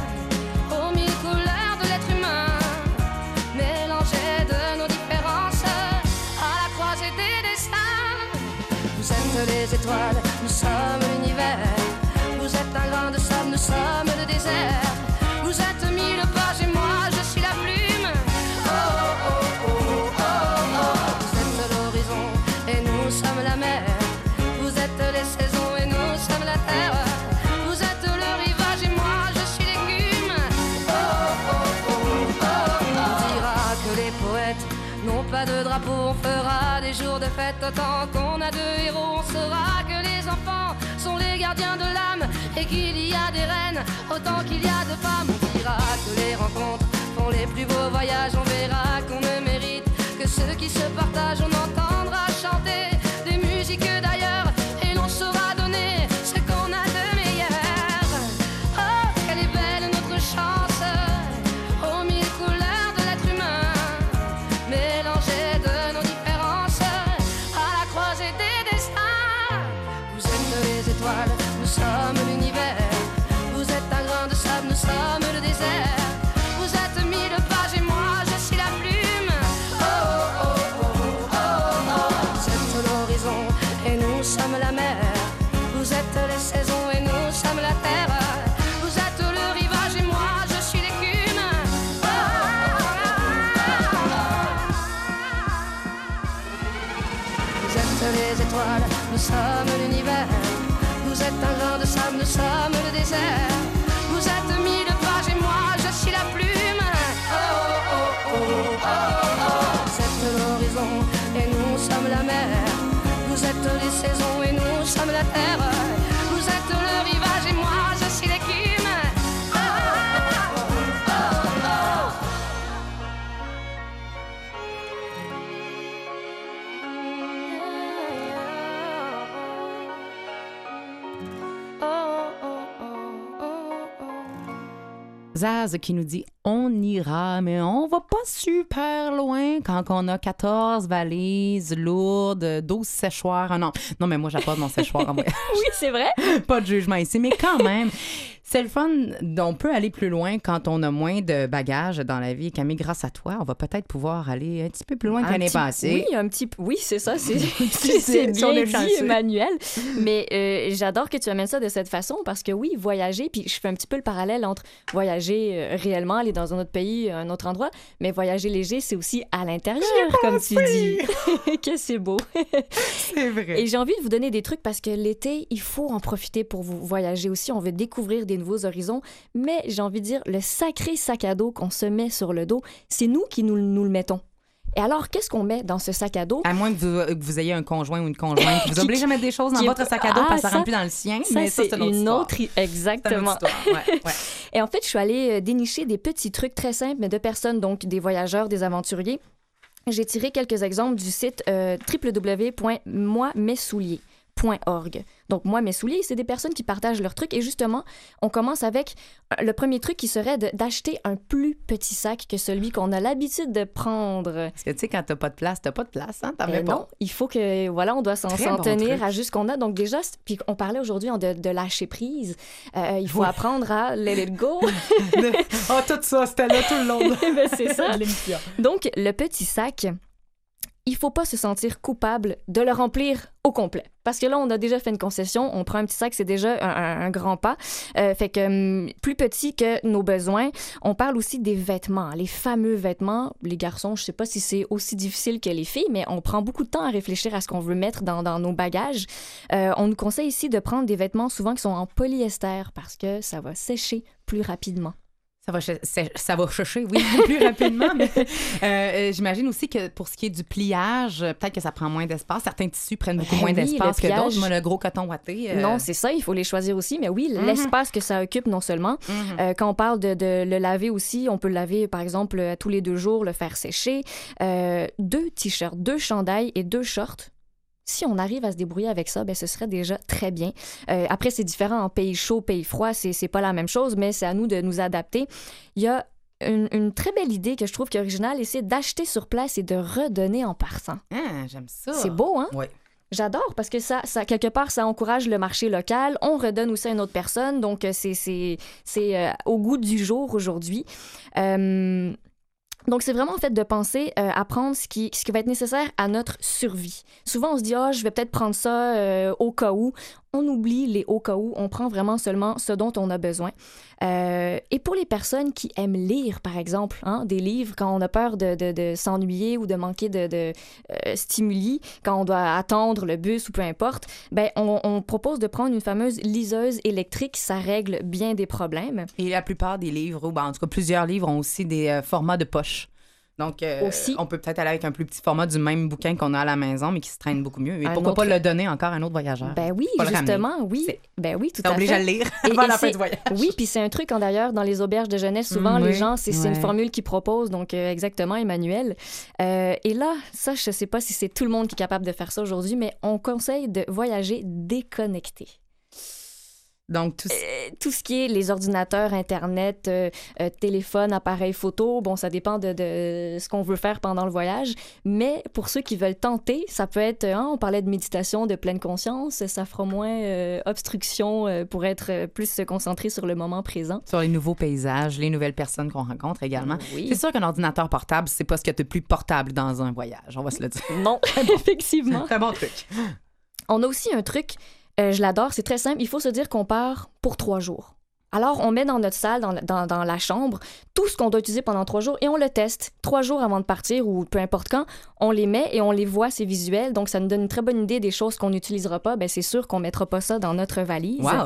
[SPEAKER 12] Les étoiles, nous sommes l'univers. Vous êtes un grain de sable, nous sommes le désert. Vous êtes mille pages et moi je suis la plume. Oh oh oh oh oh oh. Vous êtes l'horizon et nous sommes la mer. Vous êtes les saisons et nous sommes la terre. Vous êtes le rivage et moi je suis l'écume. Oh oh oh oh oh. On dira que les poètes n'ont pas de drapeau, on fera des jours de fête autant qu'on a de héros. On saura que les enfants sont les gardiens de l'âme et qu'il y a des reines autant qu'il y a de femmes. On dira que les rencontres font les plus beaux voyages. On verra qu'on ne mérite que ceux qui se partagent. On entendra chanter des musiques d'ailleurs et l'on saura donner ce qu'on a de meilleur. Oh, quelle est belle notre chance aux mille couleurs de l'être humain, mélangées de nos différences à la croisée des destins. Vous êtes les étoiles, nous sommes l'univers. Vous êtes un grain de sable, nous sommes le désert. Vous êtes mille pages et moi je suis la plume. Oh oh oh oh oh oh. Vous êtes l'horizon et nous sommes la mer. Vous êtes les saisons et sommes l'univers. Vous êtes un grain de sable, nous sommes le désert. Vous êtes mille pages et moi je suis la plume. Oh oh oh oh oh oh. Vous êtes l'horizon et nous sommes la mer. Vous êtes les saisons et nous sommes la terre. Vous êtes le rivage et moi je suis l'écume. Oh oh oh oh.
[SPEAKER 1] Zaz qui nous dit « On ira, mais on va pas super loin quand on a 14 valises lourdes, 12 séchoirs. » Non, mais moi, j'apporte mon séchoir en voyage.
[SPEAKER 2] Oui, c'est vrai.
[SPEAKER 1] Pas de jugement ici, mais quand même, c'est le fun. On peut aller plus loin quand on a moins de bagages dans la vie. Camille, grâce à toi, on va peut-être pouvoir aller un petit peu plus loin que l'année passée.
[SPEAKER 2] Oui, c'est ça. C'est bien dit, Emmanuel. Mais j'adore que tu amènes ça de cette façon parce que oui, voyager, puis je fais un petit peu le parallèle entre voyager réellement, aller dans un autre pays, un autre endroit, mais voyager léger, c'est aussi à l'intérieur, comme tu dis. Que c'est beau.
[SPEAKER 1] C'est vrai.
[SPEAKER 2] Et j'ai envie de vous donner des trucs parce que l'été, il faut en profiter pour vous voyager aussi. On veut découvrir des nouveaux horizons, mais j'ai envie de dire, le sacré sac à dos qu'on se met sur le dos, c'est nous qui nous le mettons. Et alors, qu'est-ce qu'on met dans ce sac à dos?
[SPEAKER 1] À moins que vous ayez un conjoint ou une conjointe qui vous oblige à mettre des choses dans votre sac à dos parce que ça rentre plus dans le sien, mais ça, c'est une autre histoire.
[SPEAKER 2] Exactement.
[SPEAKER 1] Ouais.
[SPEAKER 2] Et en fait, je suis allée dénicher des petits trucs très simples, mais de personnes, donc des voyageurs, des aventuriers. J'ai tiré quelques exemples du site www.moimessouliers.org. Donc, moi, mes souliers, c'est des personnes qui partagent leurs trucs. Et justement, on commence avec le premier truc qui serait d'acheter un plus petit sac que celui qu'on a l'habitude de prendre.
[SPEAKER 1] Parce que, tu sais, quand t'as pas de place, hein? T'en mets pas.
[SPEAKER 2] Non, il faut que, voilà, on doit s'en tenir à juste ce qu'on a. Donc, déjà, puis on parlait aujourd'hui de lâcher prise. Il faut apprendre à let it go.
[SPEAKER 1] Tout ça, c'était là tout le long.
[SPEAKER 2] Ben, c'est ça. Donc, le petit sac, il faut pas se sentir coupable de le remplir au complet. Parce que là, on a déjà fait une concession. On prend un petit sac, c'est déjà un grand pas. Fait que plus petit que nos besoins. On parle aussi des vêtements, les fameux vêtements. Les garçons, je sais pas si c'est aussi difficile que les filles, mais on prend beaucoup de temps à réfléchir à ce qu'on veut mettre dans nos bagages. On nous conseille ici de prendre des vêtements souvent qui sont en polyester parce que ça va sécher plus rapidement.
[SPEAKER 1] Ça va chercher, oui, plus rapidement. Mais, j'imagine aussi que pour ce qui est du pliage, peut-être que ça prend moins d'espace. Certains tissus prennent beaucoup moins d'espace que d'autres. Moi, le gros coton ouaté...
[SPEAKER 2] Non, c'est ça, il faut les choisir aussi. Mais oui, l'espace que ça occupe non seulement. Quand on parle de le laver aussi, on peut le laver, par exemple, tous les 2 jours, le faire sécher. 2 t-shirts, 2 chandails et 2 shorts. Si on arrive à se débrouiller avec ça, ben ce serait déjà très bien. Après, c'est différent en pays chaud, pays froid, c'est pas la même chose, mais c'est à nous de nous adapter. Il y a une très belle idée que je trouve qui est originale, et c'est d'acheter sur place et de redonner en partant.
[SPEAKER 1] Ah, j'aime ça.
[SPEAKER 2] C'est beau, hein?
[SPEAKER 1] Oui.
[SPEAKER 2] J'adore parce que ça, quelque part, ça encourage le marché local. On redonne aussi à une autre personne, donc c'est au goût du jour aujourd'hui. Donc, c'est vraiment en fait de penser à prendre ce qui va être nécessaire à notre survie. Souvent, on se dit « Ah, je vais peut-être prendre ça au cas où ». On oublie les au cas où. On prend vraiment seulement ce dont on a besoin. Et pour les personnes qui aiment lire, par exemple, des livres, quand on a peur de s'ennuyer ou de manquer de stimuli, quand on doit attendre le bus ou peu importe, ben on propose de prendre une fameuse liseuse électrique. Ça règle bien des problèmes.
[SPEAKER 1] Et la plupart des livres, ou en tout cas plusieurs livres, ont aussi des formats de poche. Donc, on peut peut-être aller avec un plus petit format du même bouquin qu'on a à la maison, mais qui se traîne beaucoup mieux. Et pourquoi pas le donner encore à un autre voyageur?
[SPEAKER 2] Ben oui, justement, oui. Ben oui, tout à fait.
[SPEAKER 1] T'es obligé à le lire avant la fin du voyage.
[SPEAKER 2] Oui, puis c'est un truc, d'ailleurs, dans les auberges de jeunesse, souvent, les gens, c'est une formule qu'ils proposent. Donc, exactement, Emmanuel. Et là, ça, je sais pas si c'est tout le monde qui est capable de faire ça aujourd'hui, mais on conseille de voyager déconnecté.
[SPEAKER 1] Donc,
[SPEAKER 2] tout ce qui est les ordinateurs, Internet, téléphone, appareil photo, bon, ça dépend de ce qu'on veut faire pendant le voyage. Mais pour ceux qui veulent tenter, ça peut être, on parlait de méditation de pleine conscience, ça fera moins obstruction pour être plus concentré sur le moment présent.
[SPEAKER 1] Sur les nouveaux paysages, les nouvelles personnes qu'on rencontre également.
[SPEAKER 2] Oui.
[SPEAKER 1] C'est sûr qu'un ordinateur portable, c'est pas ce qu'il y a de plus portable dans un voyage, on va se le dire.
[SPEAKER 2] Non, effectivement.
[SPEAKER 1] C'est un bon truc.
[SPEAKER 2] On a aussi un truc... je l'adore, c'est très simple. Il faut se dire qu'on part pour 3 jours. Alors, on met dans notre salle, dans la chambre, tout ce qu'on doit utiliser pendant 3 jours et on le teste. 3 jours avant de partir ou peu importe quand, on les met et on les voit, ces visuels. Donc, ça nous donne une très bonne idée des choses qu'on n'utilisera pas. Bien, c'est sûr qu'on ne mettra pas ça dans notre valise.
[SPEAKER 1] Wow!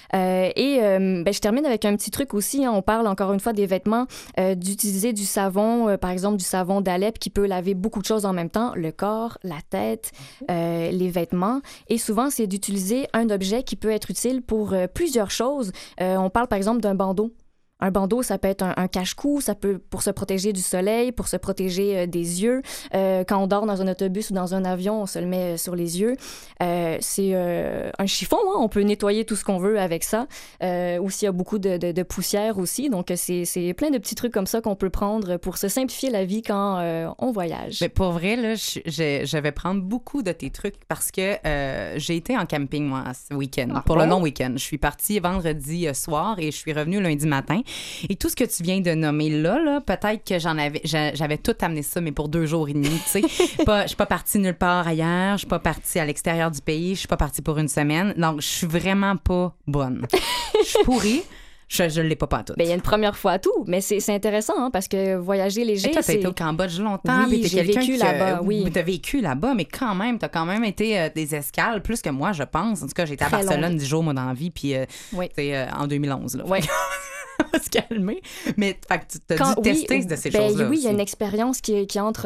[SPEAKER 2] Je termine avec un petit truc aussi. On parle encore une fois des vêtements, d'utiliser du savon, par exemple du savon d'Alep qui peut laver beaucoup de choses en même temps, le corps, la tête, les vêtements. Et souvent, c'est d'utiliser un objet qui peut être utile pour plusieurs choses. On parle par exemple d'un bandeau. Un bandeau, ça peut être un cache-cou, ça peut pour se protéger du soleil, pour se protéger des yeux. Quand on dort dans un autobus ou dans un avion, on se le met sur les yeux. C'est un chiffon, hein? On peut nettoyer tout ce qu'on veut avec ça. Ou s'il y a beaucoup de poussière aussi. Donc, c'est plein de petits trucs comme ça qu'on peut prendre pour se simplifier la vie quand on voyage.
[SPEAKER 1] Mais pour vrai, là, je vais prendre beaucoup de tes trucs parce que j'ai été en camping, moi, ce week-end, le long week-end. Je suis partie vendredi soir et je suis revenue lundi matin. Et tout ce que tu viens de nommer là, peut-être que j'avais tout amené ça, mais pour 2 jours et demi, tu sais. Je suis pas partie nulle part ailleurs, je suis pas partie à l'extérieur du pays, je suis pas partie pour une semaine. Donc, je suis vraiment pas bonne. Je suis pourrie. Je l'ai pas tout.
[SPEAKER 2] Il y a une première fois à tout, mais c'est intéressant hein, parce que voyager léger,
[SPEAKER 1] et toi, t'as été au Cambodge longtemps,
[SPEAKER 2] oui,
[SPEAKER 1] puis
[SPEAKER 2] j'ai vécu là-bas, oui.
[SPEAKER 1] T'as vécu là-bas, mais quand même, t'as quand même été des escales, plus que moi, je pense. En tout cas, j'étais à Barcelone 10 jours, moi, dans la vie, puis en 2011, là.
[SPEAKER 2] Oui.
[SPEAKER 1] On va se calmer. Mais tu as dû tester de ces choses-là.
[SPEAKER 2] Oui, il y a une expérience qui entre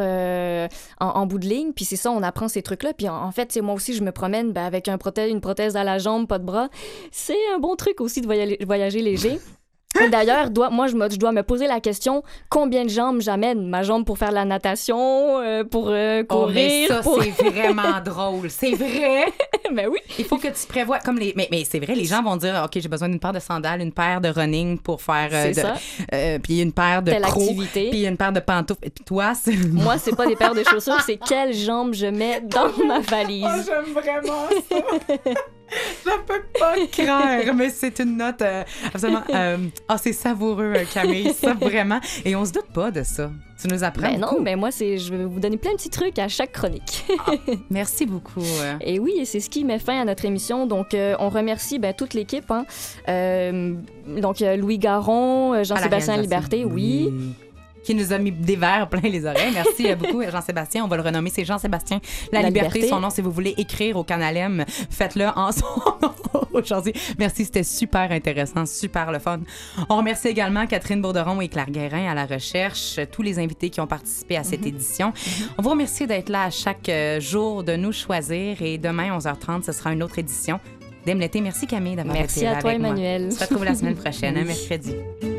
[SPEAKER 2] en bout de ligne, puis c'est ça, on apprend ces trucs-là. Puis en fait, moi aussi, je me promène avec une prothèse à la jambe, pas de bras. C'est un bon truc aussi de voyager léger. D'ailleurs, je dois me poser la question, combien de jambes j'amène? Ma jambe pour faire la natation, pour courir?
[SPEAKER 1] Oh, mais ça, c'est vraiment drôle. C'est vrai?
[SPEAKER 2] Mais oui.
[SPEAKER 1] Il faut que tu prévois, comme les... Mais c'est vrai, les gens vont dire, OK, j'ai besoin d'une paire de sandales, une paire de running pour faire... puis une paire de crocs, puis une paire de pantoufles. Et puis toi, c'est...
[SPEAKER 2] Moi, c'est pas des paires de chaussures, c'est quelles jambes je mets dans ma valise.
[SPEAKER 1] Oh, j'aime vraiment ça! Je peux pas croire, mais c'est une note absolument... c'est savoureux, Camille, ça, vraiment. Et on se doute pas de ça. Tu nous apprends beaucoup.
[SPEAKER 2] Non, mais moi, je vais vous donner plein de petits trucs à chaque chronique.
[SPEAKER 1] Merci beaucoup.
[SPEAKER 2] Et oui, c'est ce qui met fin à notre émission. Donc, on remercie toute l'équipe. Hein. Donc, Louis Garon, Jean-Sébastien Liberté, oui.
[SPEAKER 1] Qui nous a mis des verres plein les oreilles. Merci beaucoup, Jean-Sébastien. On va le renommer. C'est Jean-Sébastien La Liberté. Son nom, si vous voulez écrire au Canal M, faites-le en son nom aujourd'hui. Merci, c'était super intéressant, super le fun. On remercie également Catherine Bourderon et Claire Guérin à la recherche, tous les invités qui ont participé à cette édition. On vous remercie d'être là à chaque jour, de nous choisir. Et demain, 11h30, ce sera une autre édition d'Aime l'été. Merci, Camille, d'avoir été là avec moi.
[SPEAKER 2] Merci à toi, Emmanuel.
[SPEAKER 1] On se retrouve la semaine prochaine, mercredi.